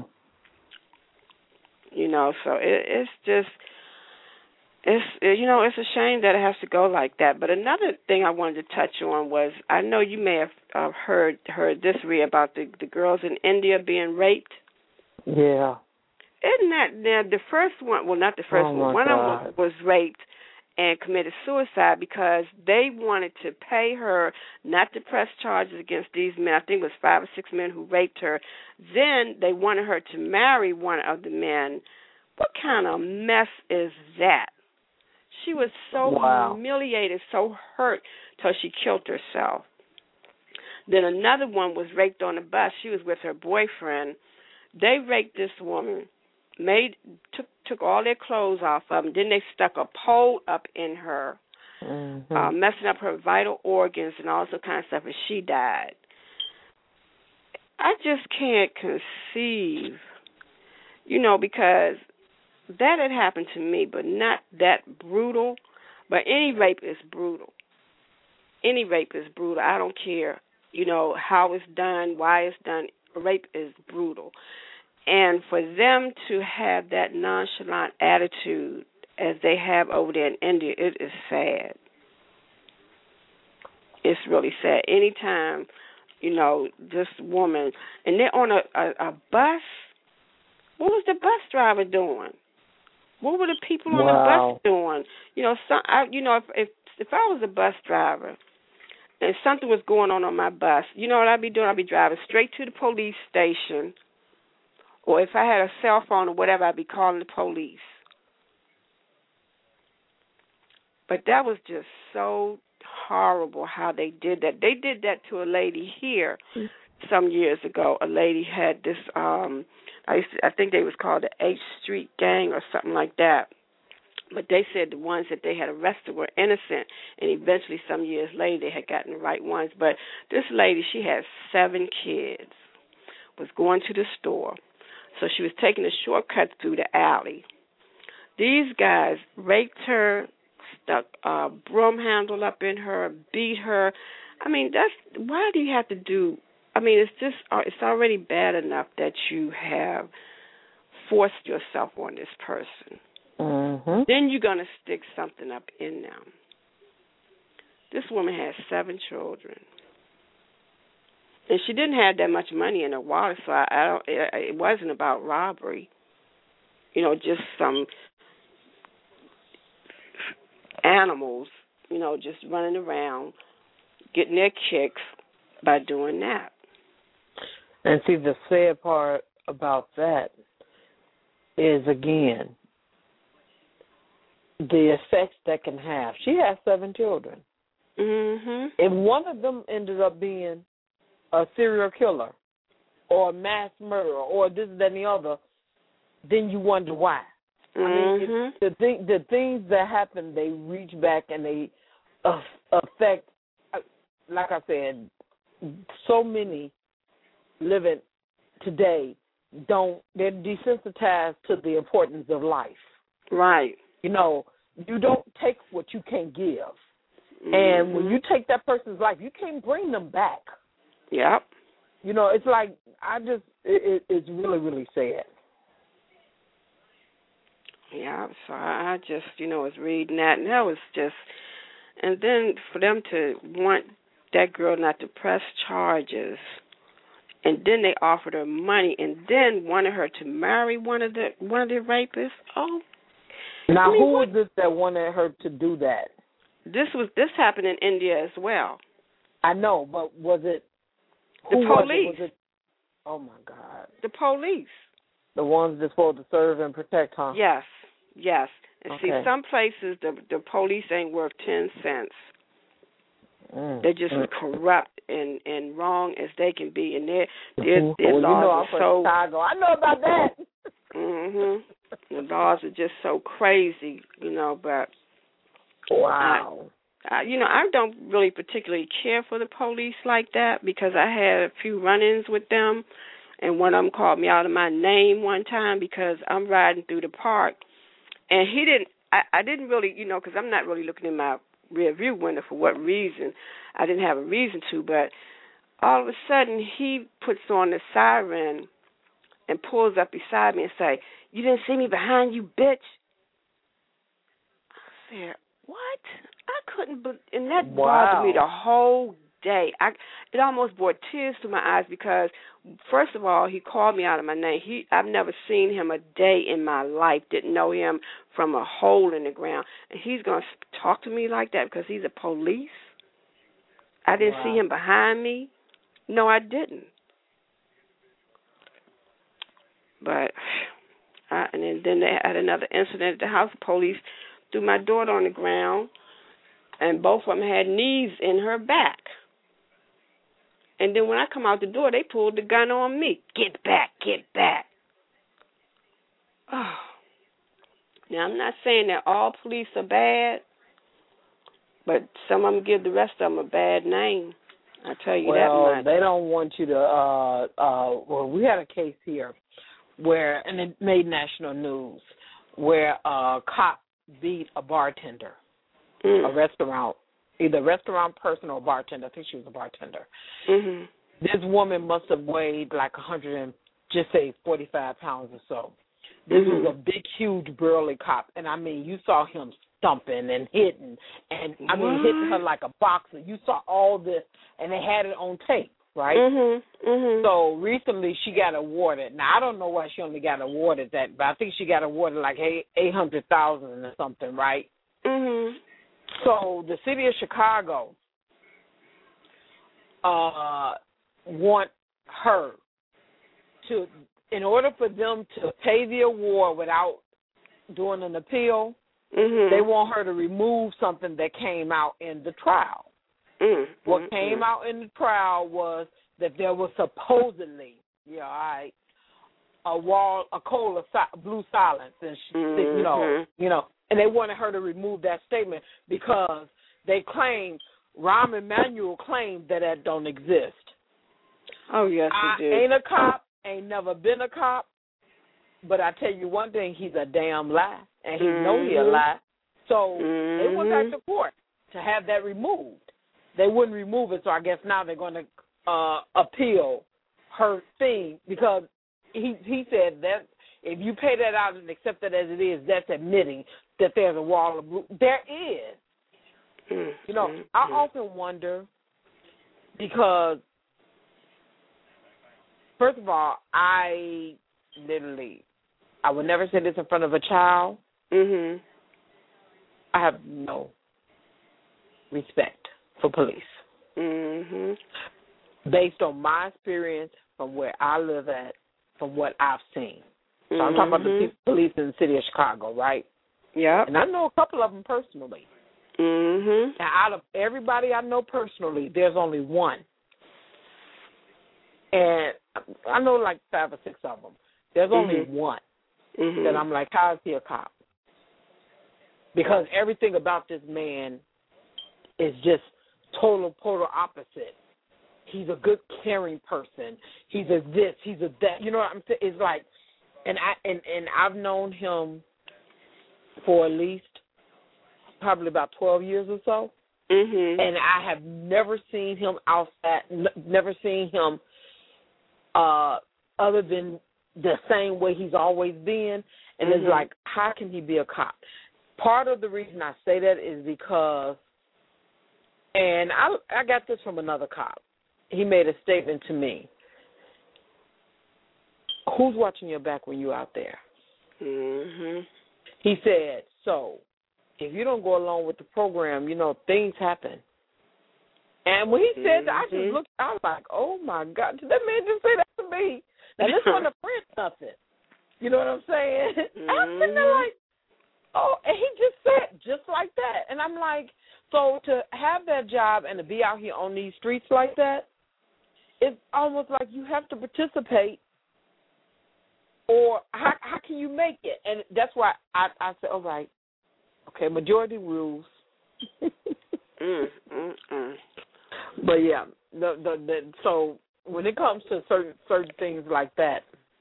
You know, so it, it's just, it's you know, it's a shame that it has to go like that. But another thing I wanted to touch on was, I know you may have uh, heard heard this, Rhea, about the, the girls in India being raped. Yeah. Isn't that, now the first one, well, not the first oh one, one God. of them was raped and committed suicide because they wanted to pay her not to press charges against these men. I think it was five or six men who raped her. Then they wanted her to marry one of the men. What kind of mess is that? She was so wow. humiliated, so hurt, till she killed herself. Then another one was raped on the bus. She was with her boyfriend. They raped this woman, made took took all their clothes off of them. Then they stuck a pole up in her, mm-hmm. uh, messing up her vital organs and all sorts of kind of stuff, and she died. I just can't conceive, you know, because that had happened to me, but not that brutal. But any rape is brutal. Any rape is brutal. I don't care, you know, how it's done, why it's done. Rape is brutal. And for them to have that nonchalant attitude as they have over there in India, it is sad. It's really sad. Anytime, you know, this woman, and they're on a, a, a bus, what was the bus driver doing? What were the people on wow. the bus doing? You know, some, I, you know, if, if if I was a bus driver and something was going on on my bus, you know what I'd be doing? I'd be driving straight to the police station. Or if I had a cell phone or whatever, I'd be calling the police. But that was just so horrible how they did that. They did that to a lady here some years ago. A lady had this, um, I, used to, I think they was called the H Street Gang or something like that. But they said the ones that they had arrested were innocent, and eventually some years later they had gotten the right ones. But this lady, she had seven kids, was going to the store. So she was taking a shortcut through the alley. These guys raped her, stuck a broom handle up in her, beat her. I mean, that's why do you have to do? I mean, it's just it's already bad enough that you have forced yourself on this person. Mm-hmm. Then you're gonna stick something up in them. This woman has seven children. And she didn't have that much money in her wallet, so I, I don't. It, it wasn't about robbery. You know, just some animals, you know, just running around, getting their kicks by doing that. And see, the sad part about that is, again, the effects that can have. She has seven children. Mm-hmm. If one of them ended up being a serial killer or a mass murderer or this, that, and the other, then you wonder why. Mm-hmm. I mean, it, the thing, the things that happen, they reach back and they uh, affect. Like I said, so many living today don't. They're desensitized to the importance of life. Right. You know, you don't take what you can't give, mm-hmm. and when you take that person's life, you can't bring them back. Yep. You know, it's like I just. It, it, it's really, really sad. Yeah, so I just, you know, was reading that, and that was just, and then for them to want that girl not to press charges, and then they offered her money, and then wanted her to marry one of the one of the rapists. Oh, now I mean, who what? was this that wanted her to do that? This was this happened in India as well. I know, but was it the who police? Was it? Was it, oh my God! The police. The ones that's supposed to serve and protect, huh? Yes, yes. And okay. see, some places the the police ain't worth ten cents. Mm. They're just mm. as corrupt and, and wrong as they can be, and their their, well, their you laws know, are I'm from so. Chicago. I know about that. Mhm. The laws are just so crazy, you know. But wow. I, I, you know, I don't really particularly care for the police like that because I had a few run-ins with them, and one of them called me out of my name one time because I'm riding through the park, and he didn't. I, I didn't really, you know, because I'm not really looking in my rear view window for what reason. I didn't have a reason to, but all of a sudden he puts on the siren and pulls up beside me and say, "You didn't see me behind you, bitch." I said, "What?" I couldn't, be- and that wow. bothered me the whole day. I it almost brought tears to my eyes because, first of all, he called me out of my name. He I've never seen him a day in my life. Didn't know him from a hole in the ground, and he's gonna talk to me like that because he's a police. I didn't wow. see him behind me. No, I didn't. But I, and then, then they had another incident at the house. The police threw my daughter on the ground, and both of them had knees in her back. And then when I come out the door, they pulled the gun on me. Get back, get back. Oh. Now, I'm not saying that all police are bad, but some of them give the rest of them a bad name. I tell you well, that much. They don't want you to, uh, uh, well, we had a case here where, and it made national news, where a cop beat a bartender, mm. a restaurant, either a restaurant person or a bartender. I think she was a bartender. Mm-hmm. This woman must have weighed like one hundred and just say forty-five pounds or so. This mm-hmm. was a big, huge, burly cop, and I mean, you saw him stumping and hitting, and I mean, what? hitting her like a boxer. You saw all this, and they had it on tape, right? Mm-hmm. Mm-hmm. So recently, she got awarded. Now I don't know why she only got awarded that, but I think she got awarded like eight eight hundred thousand or something, right? Mm-hmm. So the city of Chicago uh, want her to, in order for them to pay the award without doing an appeal, mm-hmm. they want her to remove something that came out in the trial. Mm-hmm. What came out in the trial was that there was supposedly, yeah, all right, a wall, a coal of si- blue silence, and she, mm-hmm. you know, you know, and they wanted her to remove that statement because they claimed, Rahm Emanuel claimed that that don't exist. Oh yes, I it did. ain't a cop, ain't never been a cop, but I tell you one thing, he's a damn lie, and he mm-hmm. know he a lie. So mm-hmm. they went back to court to have that removed. They wouldn't remove it, so I guess now they're going to uh, appeal her thing because he he said that if you pay that out and accept it as it is, that's admitting that there's a wall of blue. There is. Mm-hmm. You know, I often wonder because, first of all, I literally, I would never say this in front of a child. Mm-hmm. I have no respect for police. Mm-hmm. Based on my experience from where I live at, from what I've seen. So mm-hmm. I'm talking about the police in the city of Chicago, right? Yeah. And I know a couple of them personally. Mm-hmm. Now, out of everybody I know personally, there's only one. And I know like five or six of them. There's only mm-hmm. one. mm-hmm. that I'm like, how is he a cop? Because everything about this man is just total, polar opposite. He's a good, caring person. He's a this, he's a that. You know what I'm saying? It's like, and I and, and I've known him for at least probably about twelve years or so. Mm-hmm. And I have never seen him outside, n- never seen him uh, other than the same way he's always been. And mm-hmm. it's like, how can he be a cop? Part of the reason I say that is because, and I, I got this from another cop. He made a statement to me. Who's watching your back when you're out there? Mm-hmm. He said, so if you don't go along with the program, you know, things happen. And when he said mm-hmm. that, I just looked, I was like, oh, my God, did that man just say that to me? Now, this wasn't a friend nothing. You know what I'm saying? Mm-hmm. I'm sitting there like, oh, and he just said just like that. And I'm like, so to have that job and to be out here on these streets like that, it's almost like you have to participate, or how, how can you make it? And that's why I, I said, all right, okay, majority rules. mm, mm, mm. But, yeah, the, the, the, so when it comes to certain certain things like that,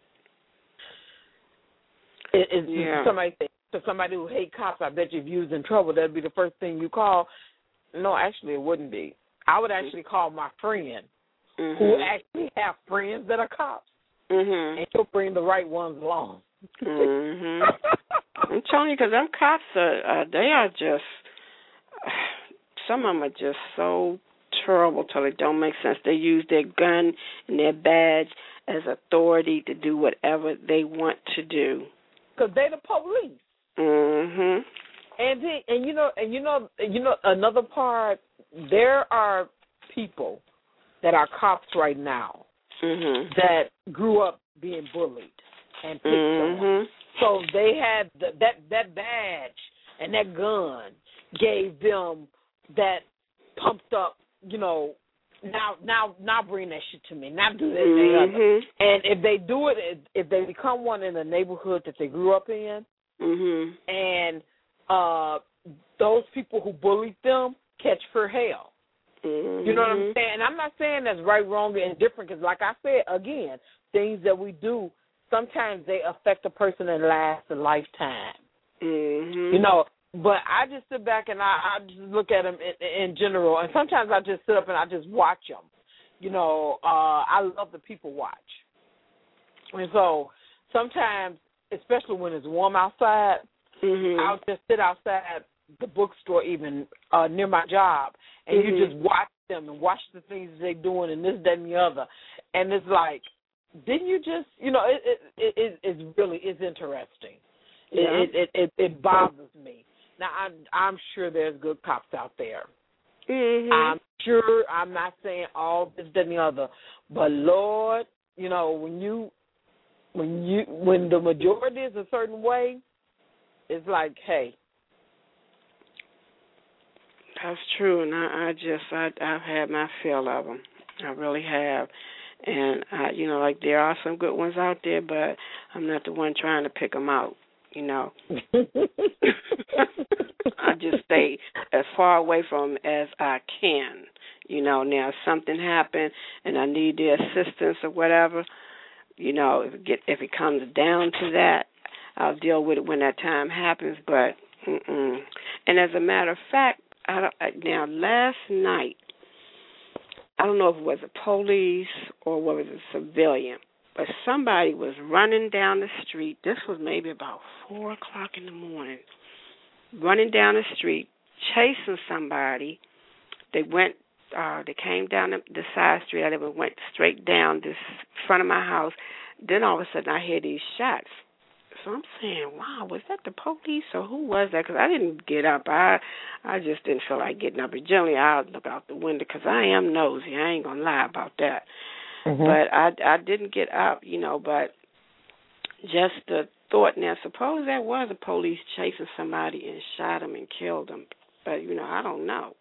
it, it's yeah. somebody say, to somebody who hate cops, I bet you if you was in trouble, that'd be the first thing you call. No, actually, it wouldn't be. I would actually call my friend, mm-hmm. who actually have friends that are cops, mm-hmm. and he'll bring the right ones along. mm-hmm. I'm telling you, because them cops are, uh, they are just, some of them are just so terrible till it don't make sense. They use their gun and their badge as authority to do whatever they want to do. Because they the police. Mhm. And then, and you know, and you know, you know, another part. There are people that are cops right now mm-hmm. that grew up being bullied and picked mm-hmm. on. So they had the, that that badge and that gun gave them that pumped up, you know. Now, now, now, bring that shit to me. Now do that, mm-hmm. that other. And if they do it, if they become one in the neighborhood that they grew up in, mm-hmm. and uh, those people who bullied them catch for hell. Mm-hmm. You know what I'm saying? And I'm not saying that's right, wrong, and different, because like I said, again, things that we do, sometimes they affect a person and last a lifetime. Mm-hmm. You know, but I just sit back and I, I just look at them in, in general, and sometimes I just sit up and I just watch them. You know, uh, I love the people watch. And so sometimes, especially when it's warm outside, mm-hmm. I'll just sit outside the bookstore even uh, near my job, and mm-hmm. you just watch them and watch the things they're doing and this, that, and the other. And it's like, didn't you just, you know, it it, it it's really, it's interesting. Yeah. It, it, it, it bothers me. Now, I'm, I'm sure there's good cops out there. Mm-hmm. I'm sure, I'm not saying all this, that, and the other, but Lord, you know, when you, when you, when the majority is a certain way, it's like, hey. That's true, and I, I just, I, I've had my fill of them. I really have. And, I, you know, like there are some good ones out there, but I'm not the one trying to pick them out. You know, I just stay as far away from them as I can. You know, now if something happened and I need their assistance or whatever, you know, if it, get, if it comes down to that, I'll deal with it when that time happens. But, mm-mm. And as a matter of fact, I don't, now last night, I don't know if it was a police or whether it was a civilian, but somebody was running down the street. This was maybe about four o'clock in the morning. Running down the street, chasing somebody. They went, uh, they came down the, the side street. They went straight down this front of my house. Then all of a sudden, I hear these shots. So I'm saying, wow, was that the police or who was that? Because I didn't get up. I I just didn't feel like getting up. And generally, I'll look out the window because I am nosy. I ain't going to lie about that. Mm-hmm. But I, I didn't get up, you know, but just the thought, now, suppose there was a police chasing somebody and shot him and killed him. But, you know, I don't know.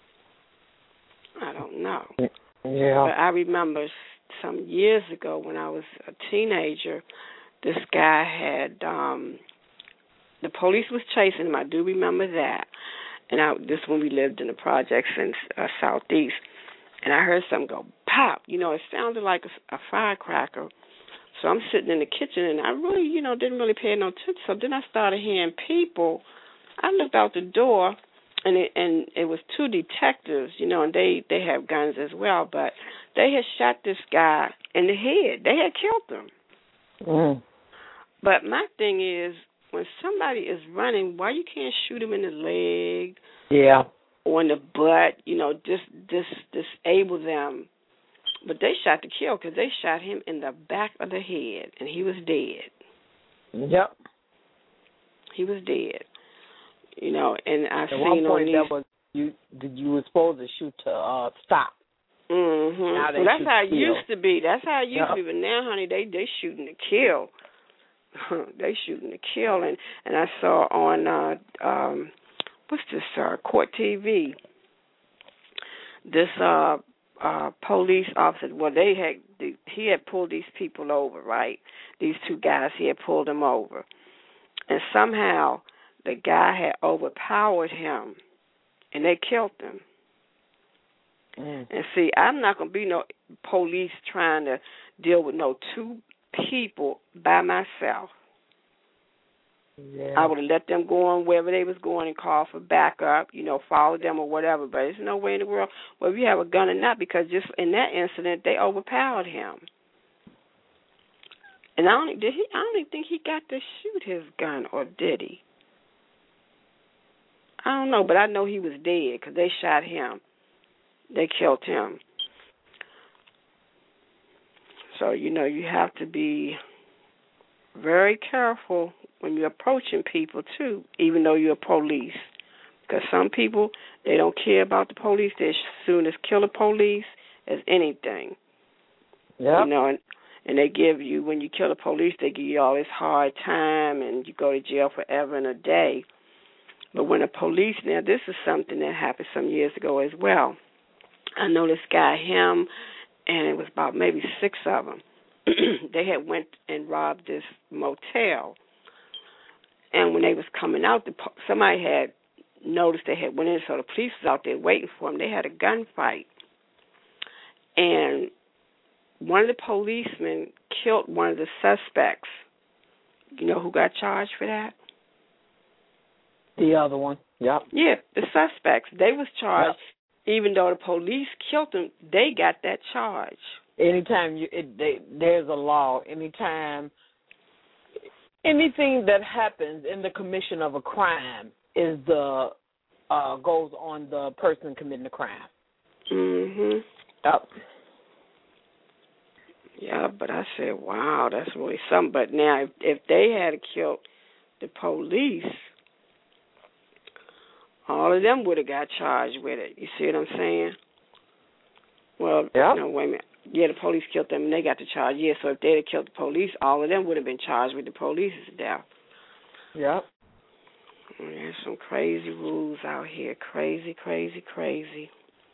I don't know. Yeah. But I remember some years ago when I was a teenager, this guy had, um, the police was chasing him. I do remember that. And I, this when we lived in the projects in uh, Southeast. And I heard something go pop. You know, it sounded like a, a firecracker. So I'm sitting in the kitchen, and I really, you know, didn't really pay no attention. So then I started hearing people. I looked out the door, and it, and it was two detectives, you know, and they, they have guns as well. But they had shot this guy in the head. They had killed him. Mm. But my thing is, when somebody is running, why you can't shoot him in the leg? Yeah. Or in the butt, you know, just dis, disable them. But they shot to kill because they shot him in the back of the head, and he was dead. Yep. He was dead. You know, and I've At seen one point on these... that was you. You were supposed to shoot to uh, stop. Mm-hmm. Well, that's how it used to be. That's how it used yep. to be. But now, honey, they they shooting to kill. they shooting to kill, and and I saw on uh, um, what's this? Uh, Court T V. This uh. Uh, police officer, well, they had, he had pulled these people over, right? These two guys, he had pulled them over. And somehow the guy had overpowered him, and they killed him. Mm. And see, I'm not going to be no police trying to deal with no two people by myself. Yeah. I would have let them go on wherever they was going and call for backup, you know, follow them or whatever. But there's no way in the world, whether you have a gun or not, because just in that incident, they overpowered him. And I don't, did he, I don't even think he got to shoot his gun, or did he? I don't know, but I know he was dead because they shot him. They killed him. So, you know, you have to be very careful when you're approaching people, too, even though you're police. Because some people, they don't care about the police. They're as soon as kill the police as anything. Yeah. You know, and, and they give you, when you kill the police, they give you all this hard time, and you go to jail forever and a day. But when the police, now this is something that happened some years ago as well. I know this guy, him, and it was about maybe six of them. They had went and robbed this motel. And when they was coming out, the, somebody had noticed they had went in, so the police was out there waiting for them. They had a gunfight. And one of the policemen killed one of the suspects. You know who got charged for that? The other one. Yep. Yeah, the suspects. They was charged. Yep. Even though the police killed them, they got that charge. Anytime you, it, they, there's a law, anytime anything that happens in the commission of a crime is the uh, goes on the person committing the crime. Mhm. Yep. Yeah, but I said, wow, that's really something. But now, if, if they had killed the police, all of them would have got charged with it. You see what I'm saying? Well, yep. no, wait a minute. Yeah, the police killed them, and they got the charge. Yeah, so if they'd have killed the police, all of them would have been charged with the police's death. Yep. There's some crazy rules out here. Crazy, crazy, crazy.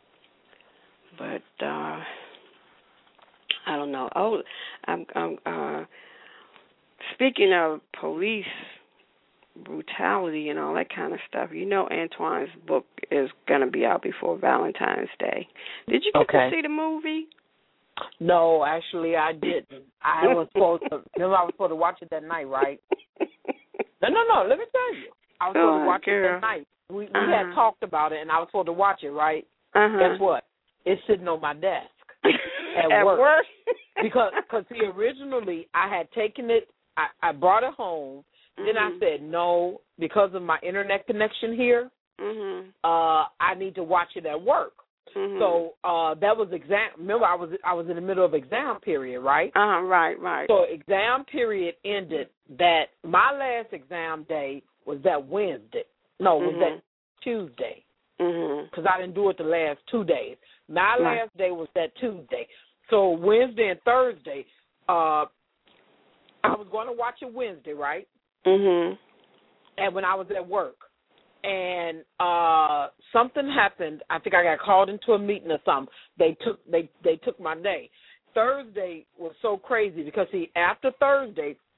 But, uh, I don't know. Oh, I'm, I'm uh, speaking of police brutality and all that kind of stuff, you know Antoine's book is going to be out before Valentine's Day. Did you get okay. to see the movie? No, actually, I didn't. I was supposed to. Remember, I was supposed to watch it that night, right? No, no, no. Let me tell you, I was supposed oh, to watch girl. it that night. We, we uh-huh. had talked about it, and I was supposed to watch it, right? Uh-huh. Guess what? It's sitting on my desk at, at work. work? because, cause, see, originally I had taken it. I, I brought it home. Mm-hmm. Then I said no because of my internet connection here. Mm-hmm. Uh, I need to watch it at work. Mm-hmm. So uh, that was exam. Remember, I was I was in the middle of exam period, right? Uh huh. Right. Right. So exam period ended. That my last exam day was that Wednesday. No, was mm-hmm. that Tuesday? Mhm. Because I didn't do it the last two days. My right. last day was that Tuesday. So Wednesday and Thursday, uh, I was going to watch it Wednesday, right? Mhm. And when I was at work. And uh, something happened. I think I got called into a meeting or something. They took they they took my day. Thursday was so crazy because see after Thursday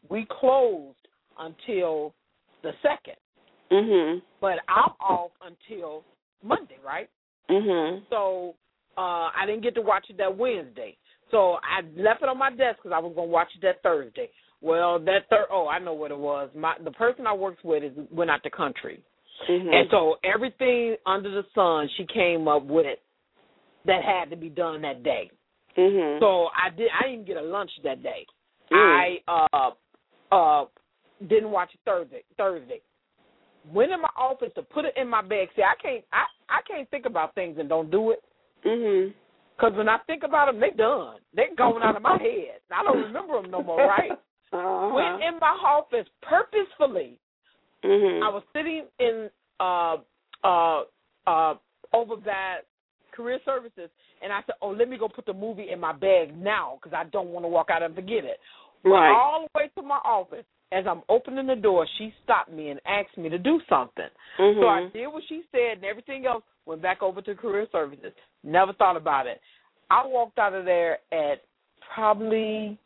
we closed until the second. Mhm. But I'm off until Monday, right? Mhm. So uh, I didn't get to watch it that Wednesday. So I left it on my desk because I was going to watch it that Thursday. Well, that thir- oh, I know what it was. My the person I worked with is went out the country, Mhm. and so everything under the sun she came up with that had to be done that day. Mhm. So I did. I didn't get a lunch that day. Mm. I uh uh didn't watch it Thursday. Thursday. Went in my office to put it in my bag. See, I can't. I I can't think about things and don't do it. Mhm. Because when I think about them, they done. They're going out of my head. I don't remember them no more, right? Uh-huh. Went in my office purposefully. Mhm. I was sitting in uh uh uh over by career services, and I said, "Oh, let me go put the movie in my bag now because I don't want to walk out and forget it." But Right. all the way to my office, as I'm opening the door, she stopped me and asked me to do something. Mhm. So I did what she said, and everything else went back over to career services. Never thought about it. I walked out of there at probably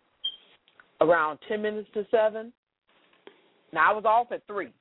around ten minutes to seven. Now, I was off at three.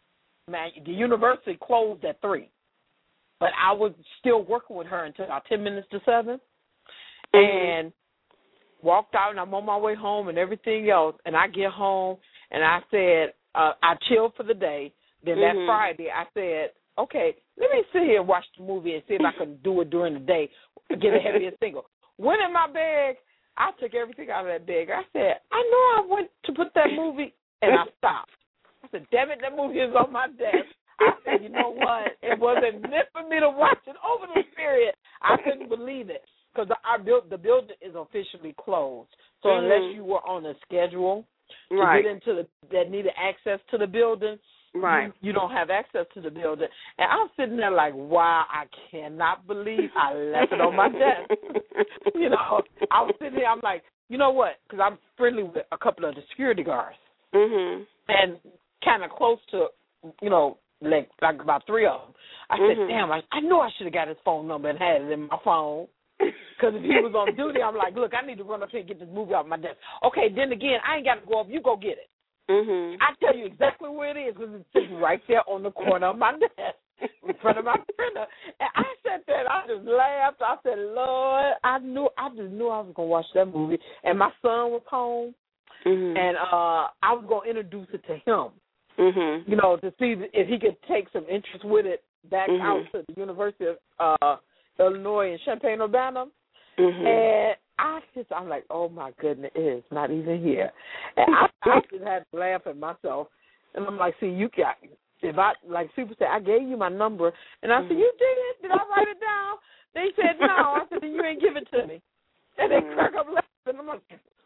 Man, the university closed at three. But I was still working with her until about ten minutes to seven. Mhm. And walked out, and I'm on my way home and everything else. And I get home, and I said, uh, I chilled for the day. Then Mhm. that Friday, I said, okay, let me sit here and watch the movie and see if I can do it during the day, get a heavier single. Went in my bag. I took everything out of that bag. I said, I know I went to put that movie, and I stopped. I said, damn it, that movie is on my desk. I said, you know what? It wasn't meant for me to watch it over the period. I couldn't believe it because our build, the building is officially closed. So Mhm. unless you were on a schedule to Right. get into the that needed access to the building, Right. you, you don't have access to the building. And I'm sitting there like, wow, I cannot believe I left it on my desk. You know, I was sitting there, I'm like, you know what? Because I'm friendly with a couple of the security guards. Mhm. And kind of close to, you know, like like about three of them. I said, Mhm. damn, I, I know I should have got his phone number and had it in my phone. Because if he was on duty, I'm like, look, I need to run up here and get this movie off my desk. Okay, then again, I ain't got to go up. You go get it. Mhm. I tell you exactly where it is because it's sitting right there on the corner of my desk in front of my printer. And I sat there and I just laughed. I said, Lord, I knew, I just knew I was going to watch that movie. And my son was home, Mhm. and uh, I was going to introduce it to him. Mhm. You know, to see if he could take some interest with it back Mhm. out to the University of uh, Illinois in Champaign-Urbana. Mhm. And I just, I'm like, oh, my goodness, it is not even here. And I, I just had to laugh at myself. And I'm like, see, you got, if I, like people say, I gave you my number. And I said, you did? Did I write it down? They said, no. I said, then you ain't give it to me. And they crack up laughing. I'm like,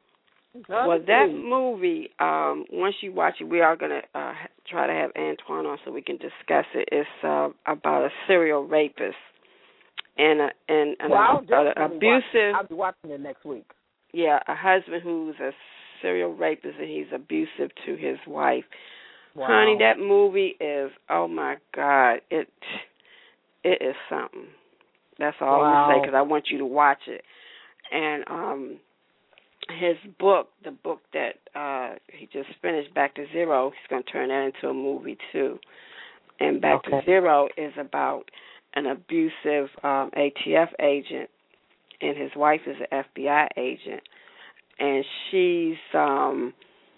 well, that movie, um, once you watch it, we are going to uh, try to have Antoine on so we can discuss it. It's uh, about a serial rapist and a, and, and well, a, a abusive. Watch, I'll be watching it next week. Yeah, a husband who's a serial rapist and he's abusive to his wife. Wow. Honey, that movie is, oh my God, it it is something. That's all wow. I'm gonna say because I want you to watch it. And um. His book, the book that uh, he just finished, Back to Zero, he's going to turn that into a movie too. And Back okay. to Zero is about an abusive um, A T F agent, and his wife is an F B I agent, and she's um,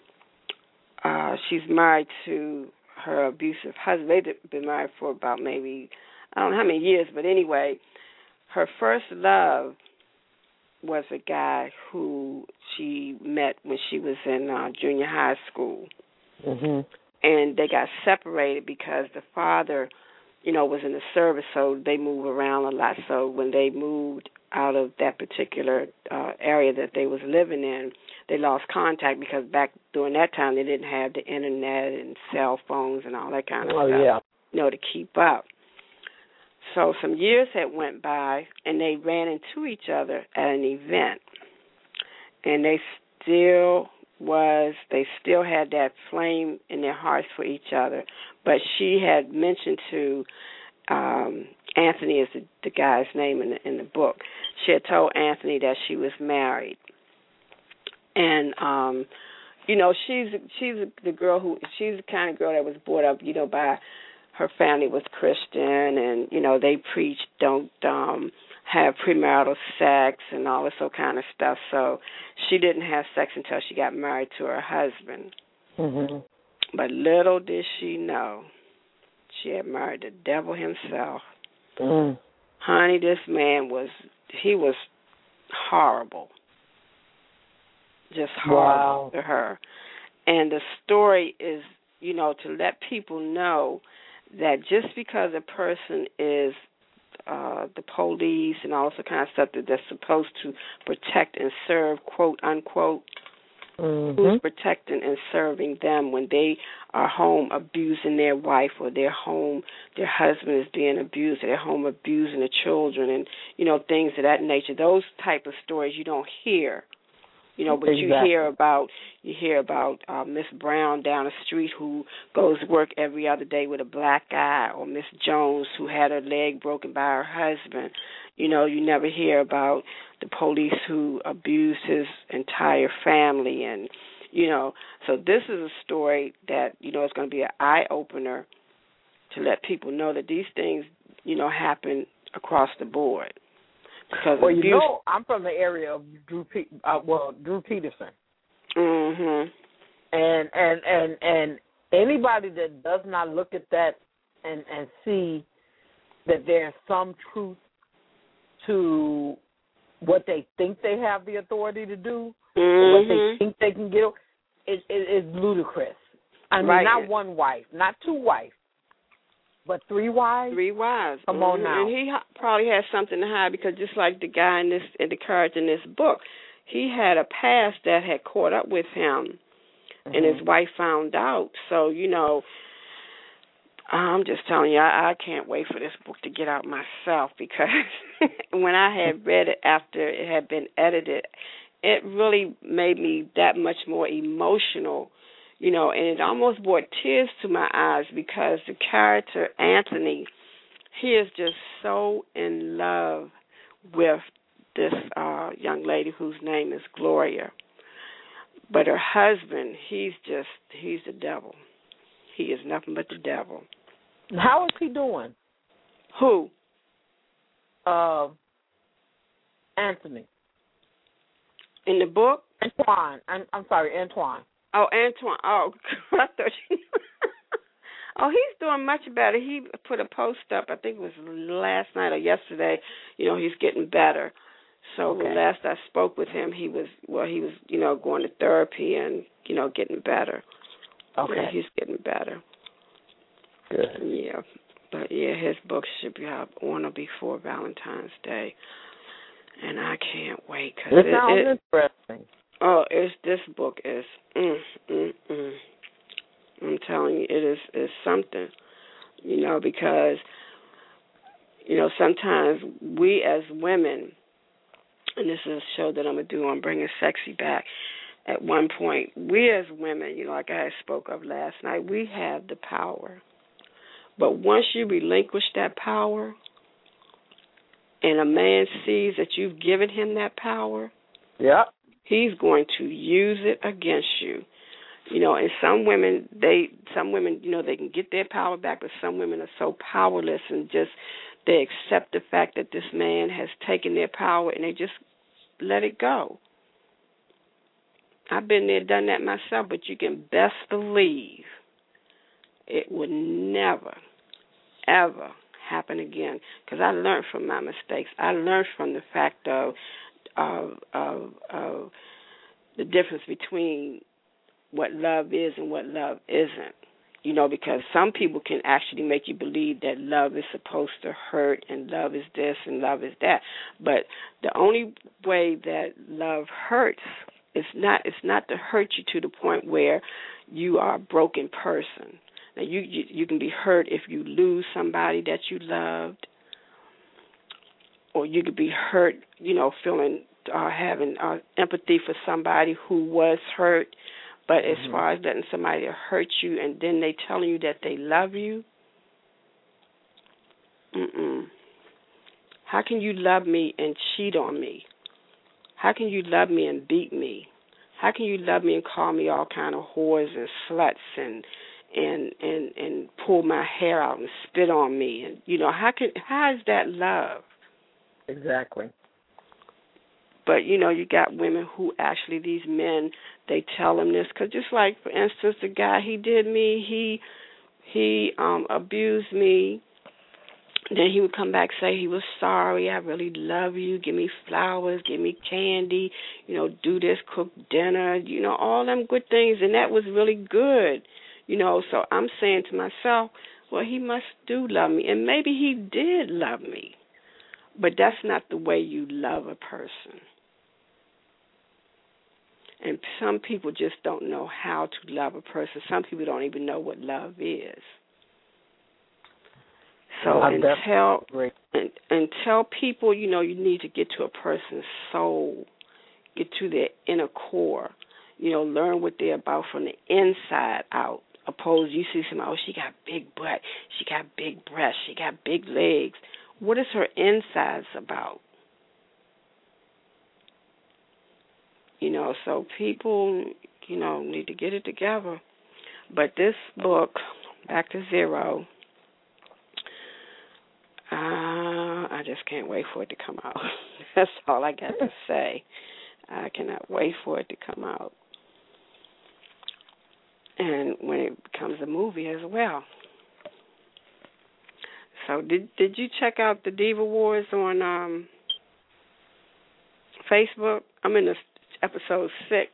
uh, she's married to her abusive husband. They've been married for about maybe I don't know how many years, but anyway, her first love was a guy who she met when she was in uh, junior high school. Mm-hmm. And they got separated because the father, you know, was in the service, so they move around a lot. So when they moved out of that particular uh, area that they was living in, they lost contact because back during that time they didn't have the internet and cell phones and all that kind of oh, stuff, yeah. you know, to keep up. So some years had went by, and they ran into each other at an event, and they still was they still had that flame in their hearts for each other. But she had mentioned to um, Anthony, is the, the guy's name in the, in the book. She had told Anthony that she was married, and um, you know, she's she's the girl who she's the kind of girl that was brought up, you know, by her family was Christian, and you know they preached don't um have premarital sex and all this sort of kind of stuff. So she didn't have sex until she got married to her husband. Mm-hmm. But little did she know, she had married the devil himself. Mm. Honey, this man was, he was horrible. Just horrible Wow. to her. And the story is, you know, to let people know that just because a person is uh, the police and all sorts of kind of stuff that they're supposed to protect and serve, quote, unquote, Mm-hmm. who's protecting and serving them when they are home abusing their wife, or their home, their husband is being abused, or they're home abusing the children, and, you know, things of that nature. Those type of stories you don't hear. You know, but Exactly. you hear about you hear about uh, Miss Brown down the street who goes to work every other day with a black eye, or Miss Jones who had her leg broken by her husband. You know, you never hear about the police who abused his entire family, and you know, so this is a story that you know is going to be an eye opener to let people know that these things, you know, happen across the board. Because well, abuse, you know, I'm from the area of Drew, Pe- uh, well, Drew Peterson, mhm, and and and and anybody that does not look at that and and see that there's some truth to what they think they have the authority to do, mm-hmm. or what they think they can get, it, it is ludicrous. I mean, right. not one wife, not two wives, but three wives. Three wives. Come mm-hmm. on now. And he ha- probably has something to hide, because just like the guy in this, in the character in this book, he had a past that had caught up with him, mm-hmm. and his wife found out. So you know, I'm just telling you, I, I can't wait for this book to get out myself, because when I had read it after it had been edited, it really made me that much more emotional. You know, and it almost brought tears to my eyes, because the character, Anthony, he is just so in love with this uh, young lady whose name is Gloria. But her husband, he's just, he's the devil. He is nothing but the devil. How is he doing? Who? Uh, Anthony. In the book? Antoine. I'm, I'm sorry, Antoine. Oh, Antoine. Oh, I thought you Oh, he's doing much better. He put a post up, I think it was last night or yesterday, you know, he's getting better. So Okay. last I spoke with him, he was, well, he was, you know, going to therapy and, you know, getting better. Okay. Yeah, he's getting better. Good. Yeah. But, yeah, his book should be out on or before Valentine's Day. And I can't wait. Cause it, it sounds it, interesting. Oh, it's, this book is, mm, mm, mm. I'm telling you, it is is something, you know, because, you know, sometimes we as women, and this is a show that I'm going to do on Bringing Sexy Back, at one point, we as women, you know, like I spoke of last night, we have the power. But once you relinquish that power and a man sees that you've given him that power, yep. he's going to use it against you. You know, and some women, they, some women, you know, they can get their power back, but some women are so powerless and just, they accept the fact that this man has taken their power and they just let it go. I've been there, done that myself, but you can best believe it would never, ever happen again, because I learned from my mistakes. I learned from the fact of, of, of, of the difference between what love is and what love isn't, you know, because some people can actually make you believe that love is supposed to hurt and love is this and love is that. But the only way that love hurts is not it's not to hurt you to the point where you are a broken person. Now, you, you, you can be hurt if you lose somebody that you loved, or you could be hurt, you know, feeling, uh, having uh, empathy for somebody who was hurt. But as mm-hmm. far as letting somebody hurt you and then they telling you that they love you, mm-mm. How can you love me and cheat on me? How can you love me and beat me? How can you love me and call me all kind of whores and sluts and and and and pull my hair out and spit on me? And you know, how can how is that love? Exactly. But, you know, you got women who actually, these men, they tell them this. Because just like, for instance, the guy, he did me, he he um, abused me. Then he would come back, say he was sorry, I really love you, give me flowers, give me candy, you know, do this, cook dinner, you know, all them good things. And that was really good, you know. So I'm saying to myself, well, he must do love me. And maybe he did love me. But that's not the way you love a person. And some people just don't know how to love a person. Some people don't even know what love is. So I until and, until people, you know, you need to get to a person's soul, get to their inner core, you know, learn what they're about from the inside out. Opposed, you see somebody, oh, she got big butt, she got big breasts, she got big legs. What is her insides about? You know, so people, you know, need to get it together. But this book, Back to Zero, uh, I just can't wait for it to come out. That's all I got to say. I cannot wait for it to come out. And when it becomes a movie as well. So did did you check out the Diva Wars on um, Facebook? I'm in the episode six.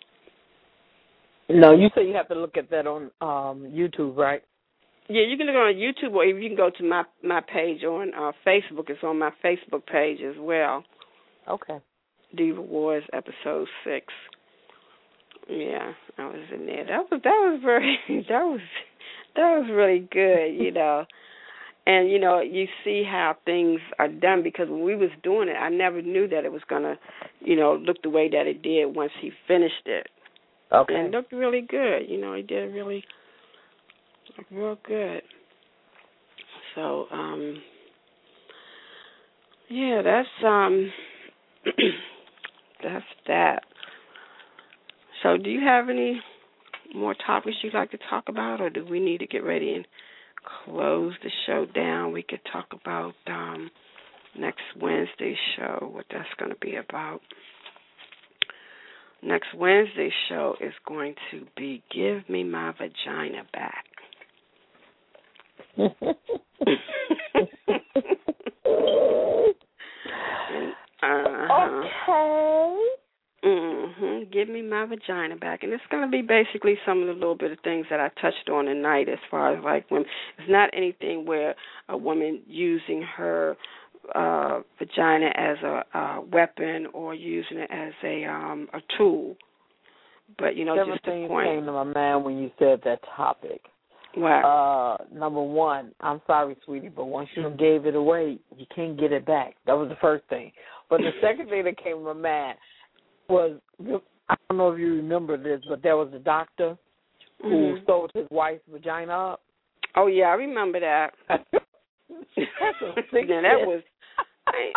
No, you say you have to look at that on um, YouTube, right? Yeah, you can look on YouTube, or you can go to my my page on uh, Facebook. It's on my Facebook page as well. Okay. Diva Wars episode six. Yeah, I was in there. That was that was very that was that was really good, you know. And, you know, you see how things are done, because when we was doing it, I never knew that it was going to, you know, look the way that it did once he finished it. Okay. And it looked really good. You know, he did really, real good. So, um, yeah, that's, um, that's that. So do you have any more topics you'd like to talk about, or do we need to get ready and close the show down? We could talk about um, next Wednesday's show, what that's going to be about. Next Wednesday's show is going to be Give Me My Vagina Back. uh-huh. Okay. Mm-hmm. Give me my vagina back. And it's going to be basically some of the little bit of things that I touched on tonight, as far as like when it's not anything where a woman using her uh, vagina as a uh, weapon or using it as a um, a tool. But, you know, Several just the things point. came to my mind when you said that topic. What? Uh, number one, I'm sorry, sweetie, but once you gave it away, you can't get it back. That was the first thing. But the second thing that came to my mind was, I don't know if you remember this, but there was a doctor who mm-hmm. sewed his wife's vagina up. Oh, yeah, I remember that. That's a sick yeah, that was, I,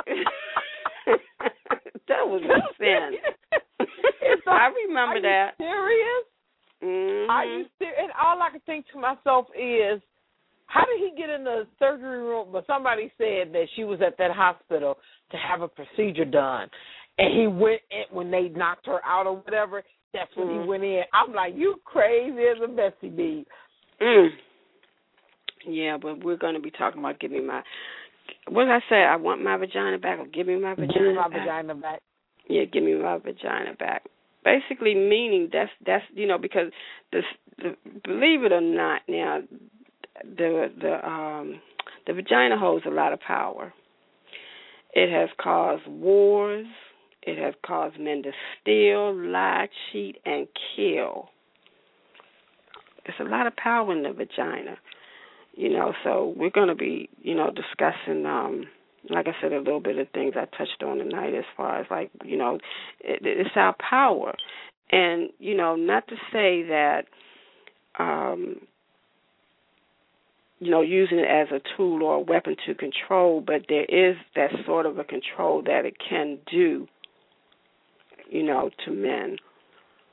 that was a sin. I remember are that. You serious? Mm-hmm. Are you serious? And all I can think to myself is, how did he get in the surgery room? But somebody said that she was at that hospital to have a procedure done. And he went in when they knocked her out or whatever. That's when mm-hmm. he went in. I'm like, you crazy as a Bessie bee. Mm. Yeah, but we're going to be talking about give me my, what did I say? I want my vagina back, or give me my vagina Give me my back. vagina back. Yeah, give me my vagina back. Basically meaning that's, that's you know, because, the, the believe it or not now, the, the, um, the vagina holds a lot of power. It has caused wars. It has caused men to steal, lie, cheat, and kill. There's a lot of power in the vagina, you know, so we're going to be, you know, discussing, um, like I said, a little bit of things I touched on tonight as far as, like, you know, it, it's our power. And, you know, not to say that, um, you know, using it as a tool or a weapon to control, but there is that sort of a control that it can do, you know, to men.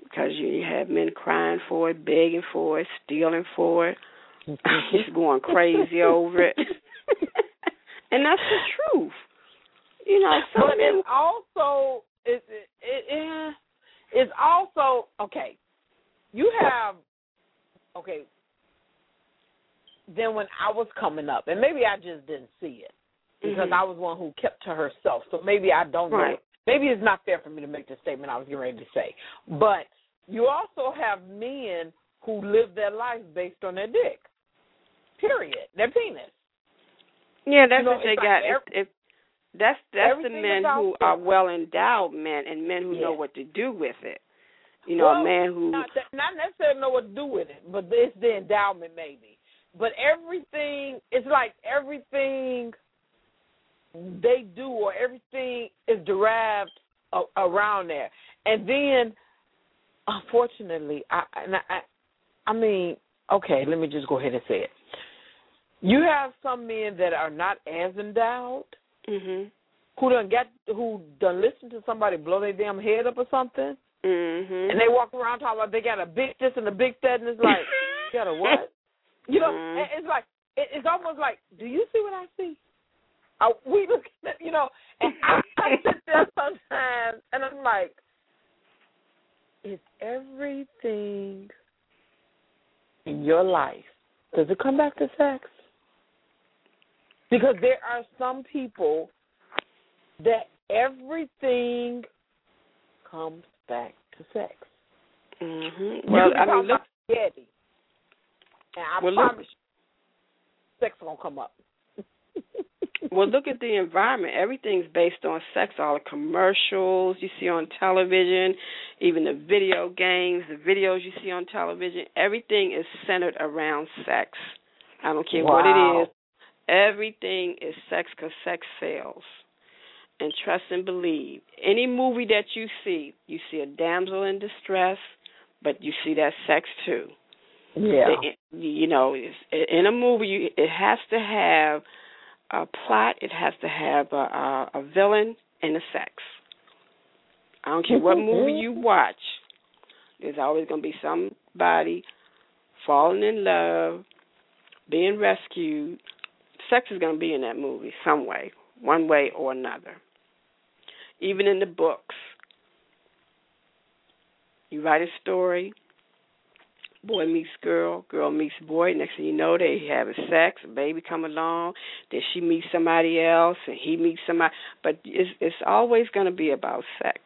because you have men crying for it, begging for it, stealing for it, just going crazy over it. And that's the truth. You know, some but men... it's also, it, it, it, it's also, okay, you have, okay, then when I was coming up, and maybe I just didn't see it, because mm-hmm. I was one who kept to herself, so maybe I don't right. know. Maybe it's not fair for me to make the statement I was getting ready to say. But you also have men who live their life based on their dick, period, their penis. Yeah, that's you know, what they like got. Every, if, if, that's that's the men who them. are well-endowed men and men who yeah. know what to do with it. You know, well, a man who... Not, that, not necessarily know what to do with it, but it's the endowment maybe. But everything, it's like everything they do or everything is derived a, around there. And then, unfortunately, I, and I, I mean, okay, let me just go ahead and say it. You have some men that are not as endowed, mm-hmm. who done get, who done listen to somebody blow their damn head up or something, mm-hmm. and they walk around talking about they got a big this and a big that, and it's like, you got a what? You know, mm-hmm. it's like, it, it's almost like, do you see what I see? Are we look at, you know, and I, I sit there sometimes, and I'm like, is everything in your life, does it come back to sex? Because there are some people that everything comes back to sex. Mm-hmm. Well, I mean, look, spaghetti, and I well, promise look, you, sex won't come up. Well, look at the environment. Everything's based on sex. All the commercials you see on television, even the video games, the videos you see on television, everything is centered around sex. I don't care wow. what it is. Everything is sex because sex sells. And trust and believe. Any movie that you see, you see a damsel in distress, but you see that sex too. Yeah. You know, in a movie, it has to have a plot. It has to have a, a, a villain and a sex. I don't care what movie you watch. There's always going to be somebody falling in love, being rescued. Sex is going to be in that movie some way, one way or another. Even in the books, you write a story, boy meets girl, girl meets boy, next thing you know, they have a sex, a baby come along, then she meets somebody else, and he meets somebody, but it's, it's always going to be about sex.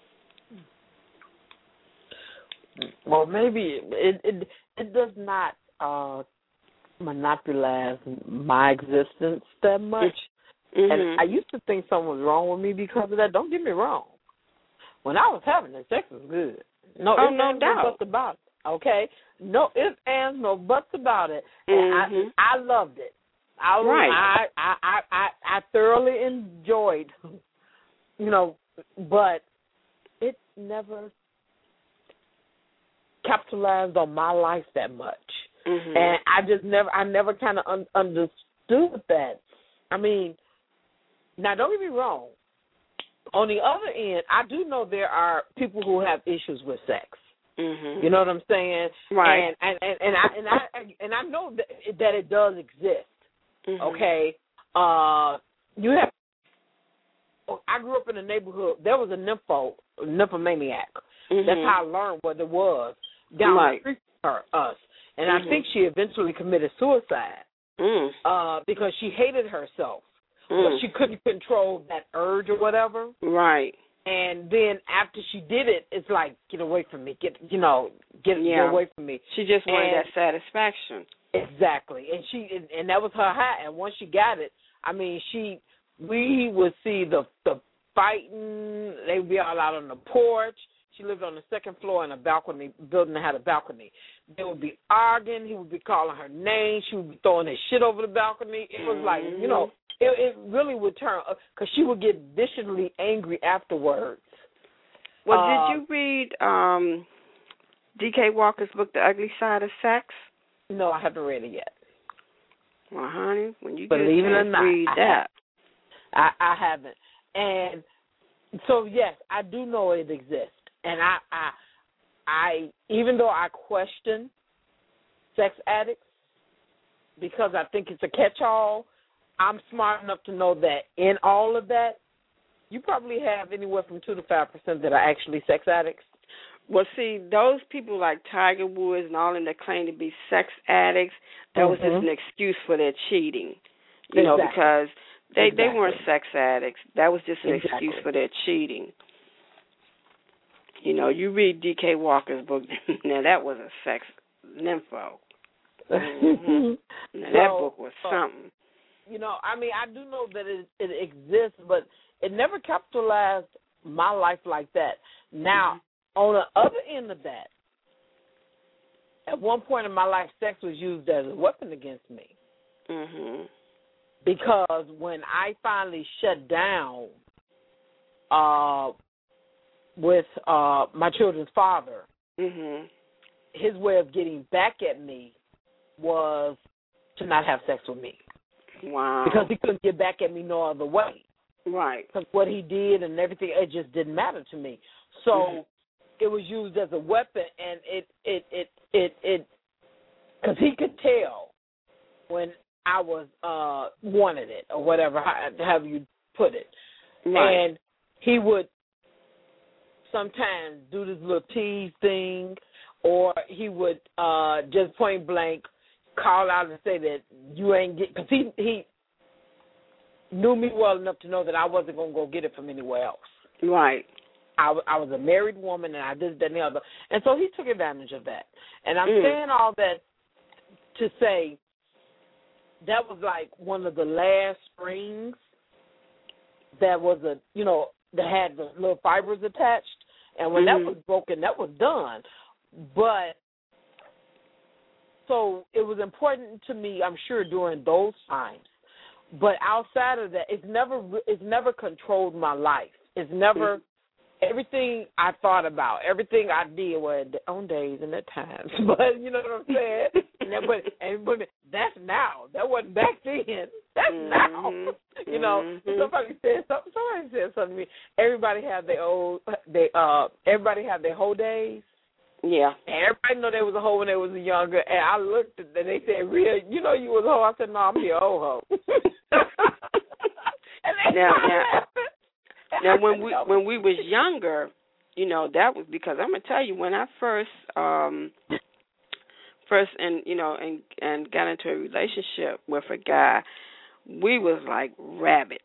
Well, maybe it it, it does not uh, monopolize my existence that much. Mm-hmm. And I used to think something was wrong with me because of that. Don't get me wrong. When I was having it, sex was good. No oh, ifs, no ands, doubt. no buts about it. Okay? No ifs, ands, no buts about it. Mm-hmm. And I, I loved it. I, right. I, I, I, I, I thoroughly enjoyed, you know, but it never capitalized on my life that much. Mm-hmm. And I just never, I never kind of un- understood that. I mean, now don't get me wrong. On the other end, I do know there are people who have issues with sex. Mm-hmm. You know what I'm saying? Right. And and, and, and I and I and I know that, that it does exist. Mm-hmm. Okay. Uh, you have. I grew up in a neighborhood. There was a nympho, nymphomaniac. Mm-hmm. That's how I learned what it was down right. the street from her, us. And mm-hmm. I think she eventually committed suicide mm. uh, because she hated herself. Mm. But she couldn't control that urge or whatever. Right. And then after she did it, it's like, get away from me. Get, you know, get, yeah. get away from me. She just wanted and, that satisfaction. Exactly. And she, and, and that was her high. And once she got it, I mean, she, we would see the the fighting. They would be all out on the porch. She lived on the second floor in a balcony, building that had a balcony. They would be arguing. He would be calling her name. She would be throwing his shit over the balcony. It was mm-hmm. like, you know, It, it really would turn, because she would get viciously angry afterwards. Well, uh, did you read um, D K Walker's book, The Ugly Side of Sex? No, I haven't read it yet. Well, honey, when you Believe get it or to not, read I that. Have, I, I haven't. And so, yes, I do know it exists. And I, I I even though I question sex addicts because I think it's a catch-all, I'm smart enough to know that in all of that, you probably have anywhere from two to five percent that are actually sex addicts. Well, see, those people like Tiger Woods and all of them that claim to be sex addicts, that mm-hmm. was just an excuse for their cheating, you exactly. know, because they, exactly. they weren't sex addicts. That was just an exactly. excuse for their cheating. You know, you read D K Walker's book, now that was a sex nympho. Mm-hmm. Now, so, that book was something. You know, I mean, I do know that it, it exists, but it never capitalized my life like that. Now, mm-hmm. on the other end of that, at one point in my life, sex was used as a weapon against me. Mm-hmm. Because when I finally shut down uh, with uh, my children's father, mm-hmm. his way of getting back at me was to not have sex with me. Wow. Because he couldn't get back at me no other way. Right. Because what he did and everything, it just didn't matter to me. So mm-hmm. it was used as a weapon, and it, it, it, it, it, because he could tell when I was, uh, wanted it, or whatever, however you put it. Right. And he would sometimes do this little tease thing, or he would uh, just point blank call out and say that you ain't get, because he, he knew me well enough to know that I wasn't going to go get it from anywhere else. Right. I, I was a married woman, and I did that and the other. And so he took advantage of that. And I'm mm. saying all that to say that was like one of the last springs that was a, you know, that had the little fibers attached. And when mm-hmm. that was broken, that was done. But so it was important to me, I'm sure, during those times. But outside of that, it's never it's never controlled my life. It's never mm-hmm. everything I thought about, everything I did was on days and at times. But you know what I'm saying? and that, but, and, but that's now. That wasn't back then. That's mm-hmm. now. You know, mm-hmm. somebody said something. Somebody said something to me. Everybody have their old. They uh. Everybody have their whole days. Yeah. And everybody know they was a hoe when they was younger, and I looked at them, and they said, "Real, you know you was a hoe." I said, "No, I'm the old hoe." and they now, now, now, when we when we was younger, you know, that was because I'm gonna tell you when I first um first and you know and and got into a relationship with a guy, we was like rabbits.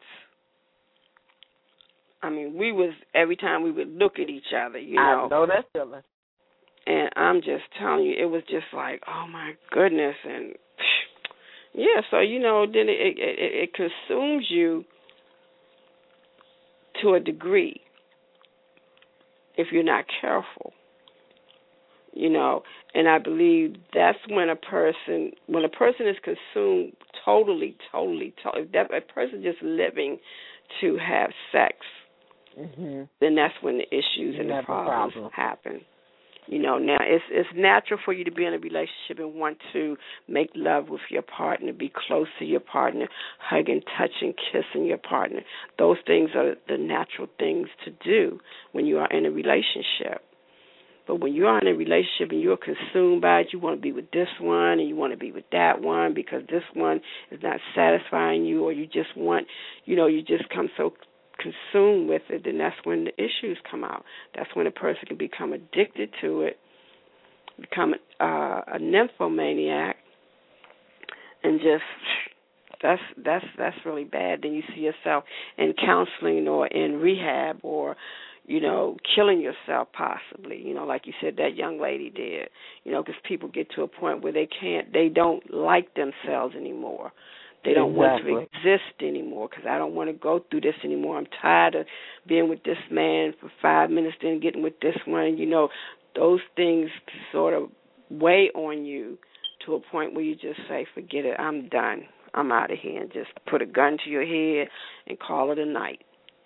I mean, we was every time we would look at each other, you know. I know that feeling. And I'm just telling you, it was just like, oh, my goodness. And, yeah, so, you know, then it, it, it consumes you to a degree if you're not careful, you know. And I believe that's when a person, when a person is consumed totally, totally, totally, that a person just living to have sex, mm-hmm. then that's when the issues and the problems problem. happen. You know, now it's it's natural for you to be in a relationship and want to make love with your partner, be close to your partner, hugging, touching, kissing your partner. Those things are the natural things to do when you are in a relationship. But when you are in a relationship and you're consumed by it, you want to be with this one and you want to be with that one because this one is not satisfying you, or you just want, you know, you just come so consumed with it, then that's when the issues come out. That's when a person can become addicted to it, become uh, a nymphomaniac, and just that's that's that's really bad. Then you see yourself in counseling or in rehab, or you know, killing yourself possibly. You know, like you said, that young lady did. You know, because people get to a point where they can't, they don't like themselves anymore. They don't exactly. want to exist anymore because I don't want to go through this anymore. I'm tired of being with this man for five minutes, then getting with this one. You know, those things sort of weigh on you to a point where you just say, forget it, I'm done. I'm out of here, and just put a gun to your head and call it a night.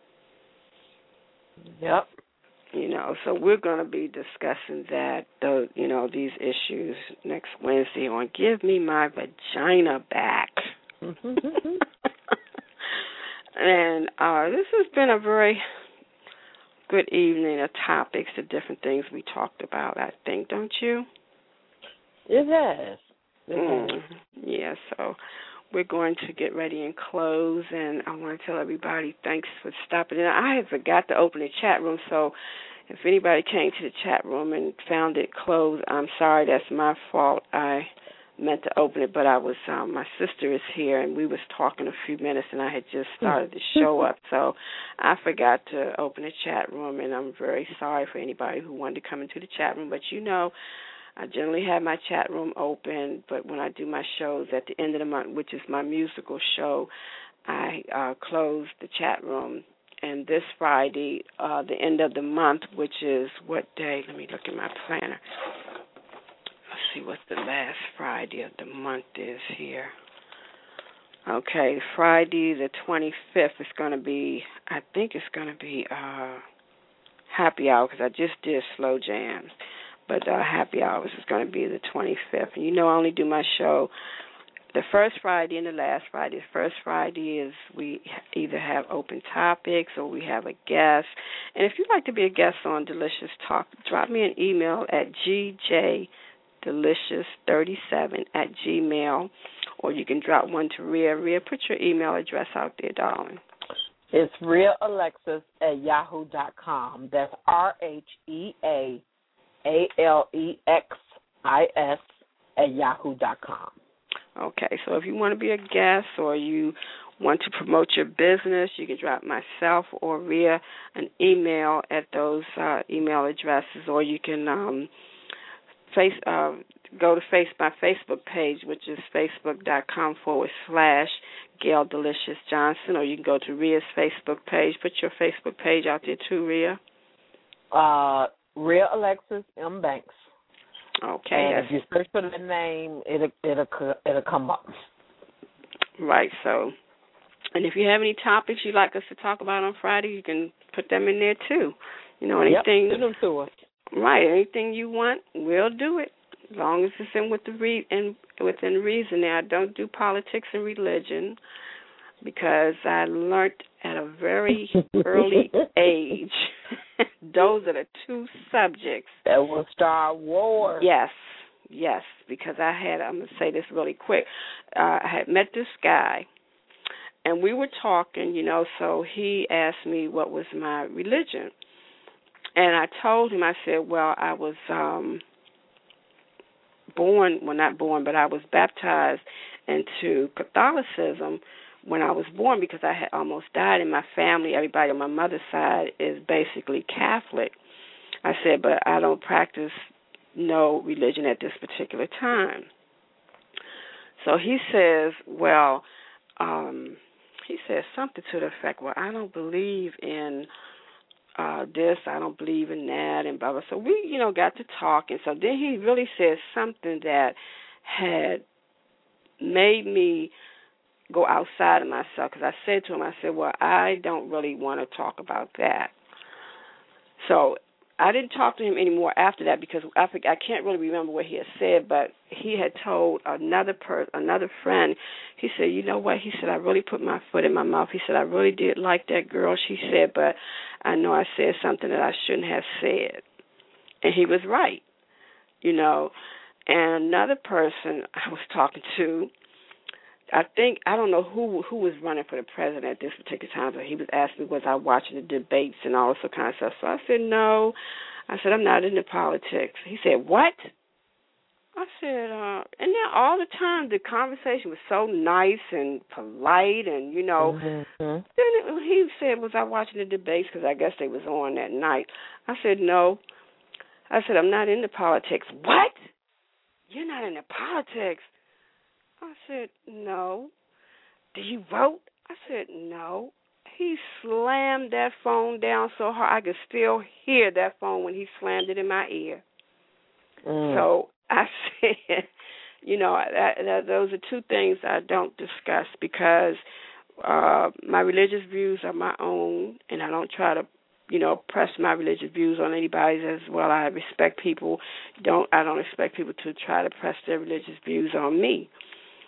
Yep. You know, so we're going to be discussing that, the, you know, these issues next Wednesday on Give Me My Vagina Back. And uh, this has been a very good evening of topics, the different things we talked about, I think, don't you? It has. It mm. has. Yeah, so we're going to get ready and close, and I want to tell everybody thanks for stopping in. I had forgot to open the chat room, so if anybody came to the chat room and found it closed, I'm sorry, that's my fault. I meant to open it, but I was, um, my sister is here, and we was talking a few minutes, and I had just started to show up, so I forgot to open the chat room, and I'm very sorry for anybody who wanted to come into the chat room, but you know, I generally have my chat room open, but when I do my shows at the end of the month, which is my musical show, I uh, close the chat room. And this Friday, uh, the end of the month, which is what day? Let me look at my planner. Let's see what the last Friday of the month is here. Okay, Friday the twenty-fifth is going to be, I think it's going to be uh, happy hour because I just did slow jams. But uh, happy hours is going to be the twenty-fifth. And you know I only do my show the first Friday and the last Friday. The first Friday is we either have open topics or we have a guest. And if you'd like to be a guest on Delicious Talk, drop me an email at g j delicious thirty-seven at gmail, or you can drop one to Rhea. Rhea, put your email address out there, darling. It's Rhea Alexis at yahoo dot com. That's R H E A A L E X I S at yahoo dot com. Okay, so if you want to be a guest or you want to promote your business, you can drop myself or Rhea an email at those uh, email addresses, or you can um, face uh, go to face my Facebook page, which is facebook.com forward slash Gail Delicious Johnson, or you can go to Rhea's Facebook page. Put your Facebook page out there too, Rhea. Uh, Rhea Alexis M. Banks. Okay. And if you search for the name, it'll it'll it'll come up. Right. So, and if you have any topics you'd like us to talk about on Friday, you can put them in there too. You know, anything. Yep, send them to us. Right. Anything you want, we'll do it as long as it's in with the re and within reason. Now, I don't do politics and religion because I learned at a very early age. Those are the two subjects that will start war. Yes, yes, because I had, I'm going to say this really quick. Uh, I had met this guy, and we were talking, you know, so he asked me what was my religion. And I told him, I said, well, I was um, born, well, not born, but I was baptized into Catholicism when I was born because I had almost died in my family. Everybody on my mother's side is basically Catholic. I said, but I don't practice no religion at this particular time. So he says, well, um, he says something to the effect, well, I don't believe in uh, this, I don't believe in that, and blah, blah. So we, you know, got to talking. So then he really said something that had made me go outside of myself, because I said to him, I said, well, I don't really want to talk about that. So I didn't talk to him anymore after that because I think, I can't really remember what he had said, but he had told another per, another friend, he said, you know what, he said, I really put my foot in my mouth. He said, I really did like that girl, she said, but I know I said something that I shouldn't have said. And he was right, you know. And another person I was talking to, I think, I don't know who who was running for the president at this particular time, but he was asking me, was I watching the debates and all this kind of stuff. So I said, no. I said, I'm not into politics. He said, what? I said, uh, and then all the time the conversation was so nice and polite and, you know. Mm-hmm. Then he said, was I watching the debates? Because I guess they was on that night. I said, no. I said, I'm not into politics. What? You're not into politics? I said, no. Do you vote? I said, no. He slammed that phone down so hard I could still hear that phone when he slammed it in my ear. Mm. So I said, you know, that, that, those are two things I don't discuss because uh, my religious views are my own, and I don't try to, you know, press my religious views on anybody's as well. I respect people. Don't I don't expect people to try to press their religious views on me.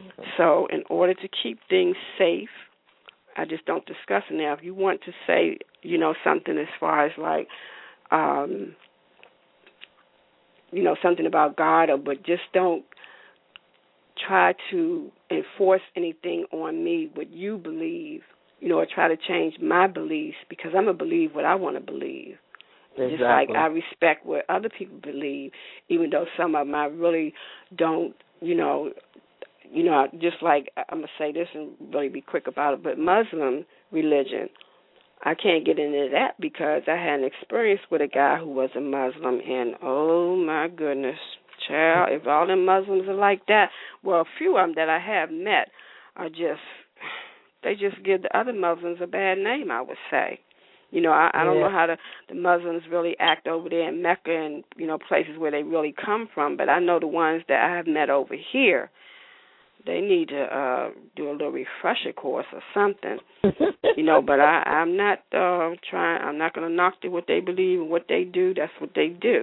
So in order to keep things safe, I just don't discuss it now. If you want to say you know, something as far as like, um, you know, something about God, or but just don't try to enforce anything on me what you believe, you know, or try to change my beliefs, because I'm going to believe what I want to believe. Exactly. Just like I respect what other people believe, even though some of them I really don't, you know, you know, just like, I'm going to say this and really be quick about it, but Muslim religion, I can't get into that because I had an experience with a guy who was a Muslim, and oh my goodness, child, if all them Muslims are like that, well, a few of them that I have met are just, they just give the other Muslims a bad name, I would say. You know, I, I don't yeah. know how the, the Muslims really act over there in Mecca and, you know, places where they really come from, but I know the ones that I have met over here, they need to uh, do a little refresher course or something, you know. But I, I'm not uh, trying. I'm not going to knock them what they believe and what they do. That's what they do.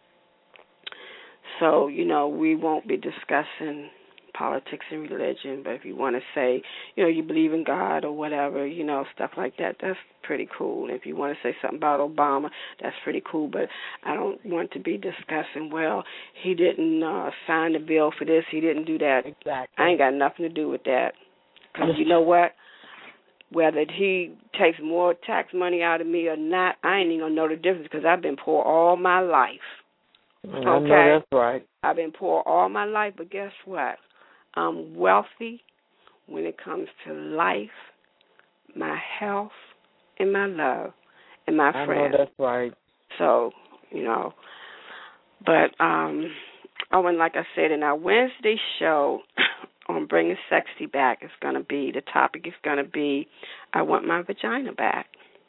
So, you know, we won't be discussing politics and religion. But if you want to say, you know, you believe in God or whatever, you know, stuff like that, that's pretty cool. If you want to say something about Obama, that's pretty cool. But I don't want to be discussing, well, he didn't uh, sign the bill for this, he didn't do that. Exactly. I ain't got nothing to do with that. Because you know what? Whether he takes more tax money out of me or not, I ain't even going to know the difference because I've been poor all my life. I Okay? know that's right. I've been poor all my life, but guess what? I'm wealthy when it comes to life, my health, and my love, and my I friends. know that's right. So, you know, but, um, oh, and like I said, in our Wednesday show on Bringing Sexy Back, it's going to be, the topic is going to be, I want my vagina back.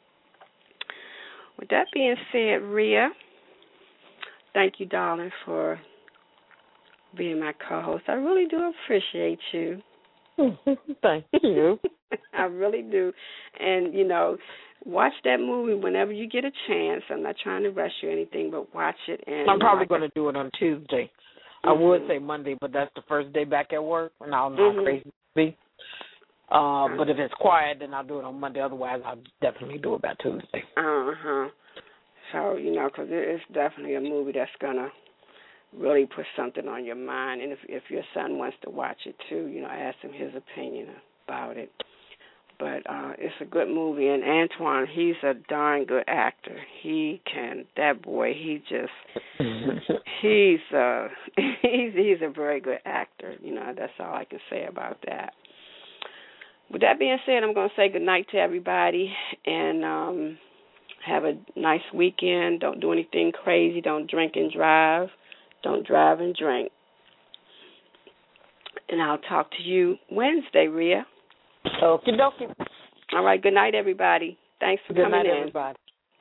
With that being said, Rhea, thank you, darling, for being my co-host. I really do appreciate you. Thank you. I really do. And, you know, watch that movie whenever you get a chance. I'm not trying to rush you or anything, but watch it. And I'm probably like going to do it on Tuesday. Mm-hmm. I would say Monday, but that's the first day back at work, and I don't know Mm-hmm. how crazy it be. Uh, but if it's quiet, then I'll do it on Monday. Otherwise, I'll definitely do it by Tuesday. Uh-huh. So, you know, because it's definitely a movie that's going to really put something on your mind. And if if your son wants to watch it too, you know, ask him his opinion about it. But uh, it's a good movie. And Antoine, he's a darn good actor. He can, that boy, he just, he's, uh, he's, he's a very good actor. You know, that's all I can say about that. With that being said, I'm going to say good night to everybody. And, um, have a nice weekend. Don't do anything crazy. Don't drink and drive. Don't drive and drink. And I'll talk to you Wednesday, Rhea. Okie dokie. All right. Good night, everybody. Thanks for Good coming night, in. everybody.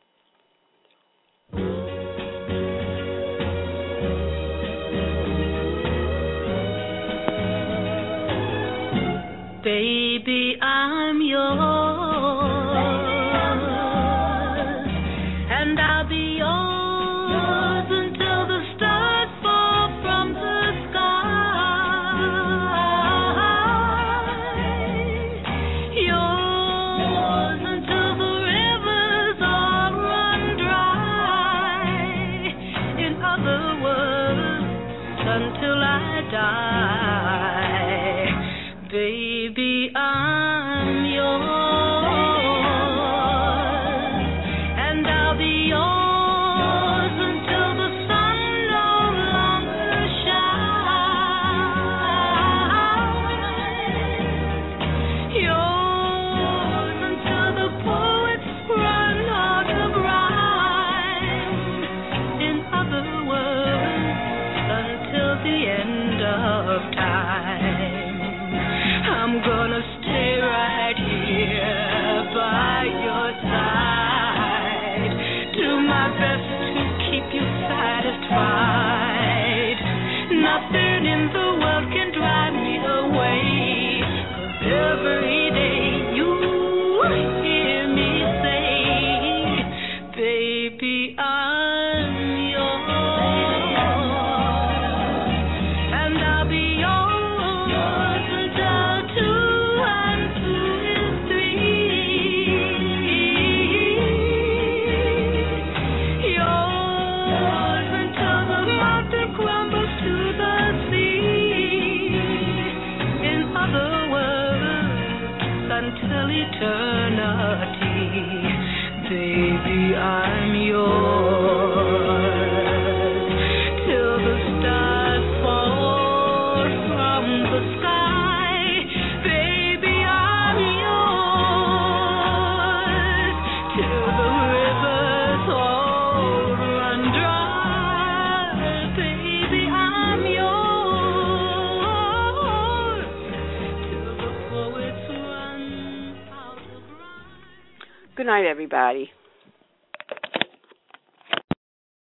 Baby, I'm yours, and I'll be yours until the stars fall from the sky. Yours until the rivers all run dry. In other words, until I die. Baby, I'm yours, and I'll be yours until the sun no longer shines. Yours until the poets run out of rhyme. In other words, until the end of time. I'm gonna stay right here by your side. Do my best to keep you satisfied. Nothing in the world can drive me away. 'Cause every day you hear me say, baby, I'm yours, and I'll be yours until two and two is three. till eternity. Baby, I'm yours till the stars fall from the sky. Baby, I'm yours till the rivers all run dry. Baby, I'm yours till the poets run out of rhyme. Good night, everybody.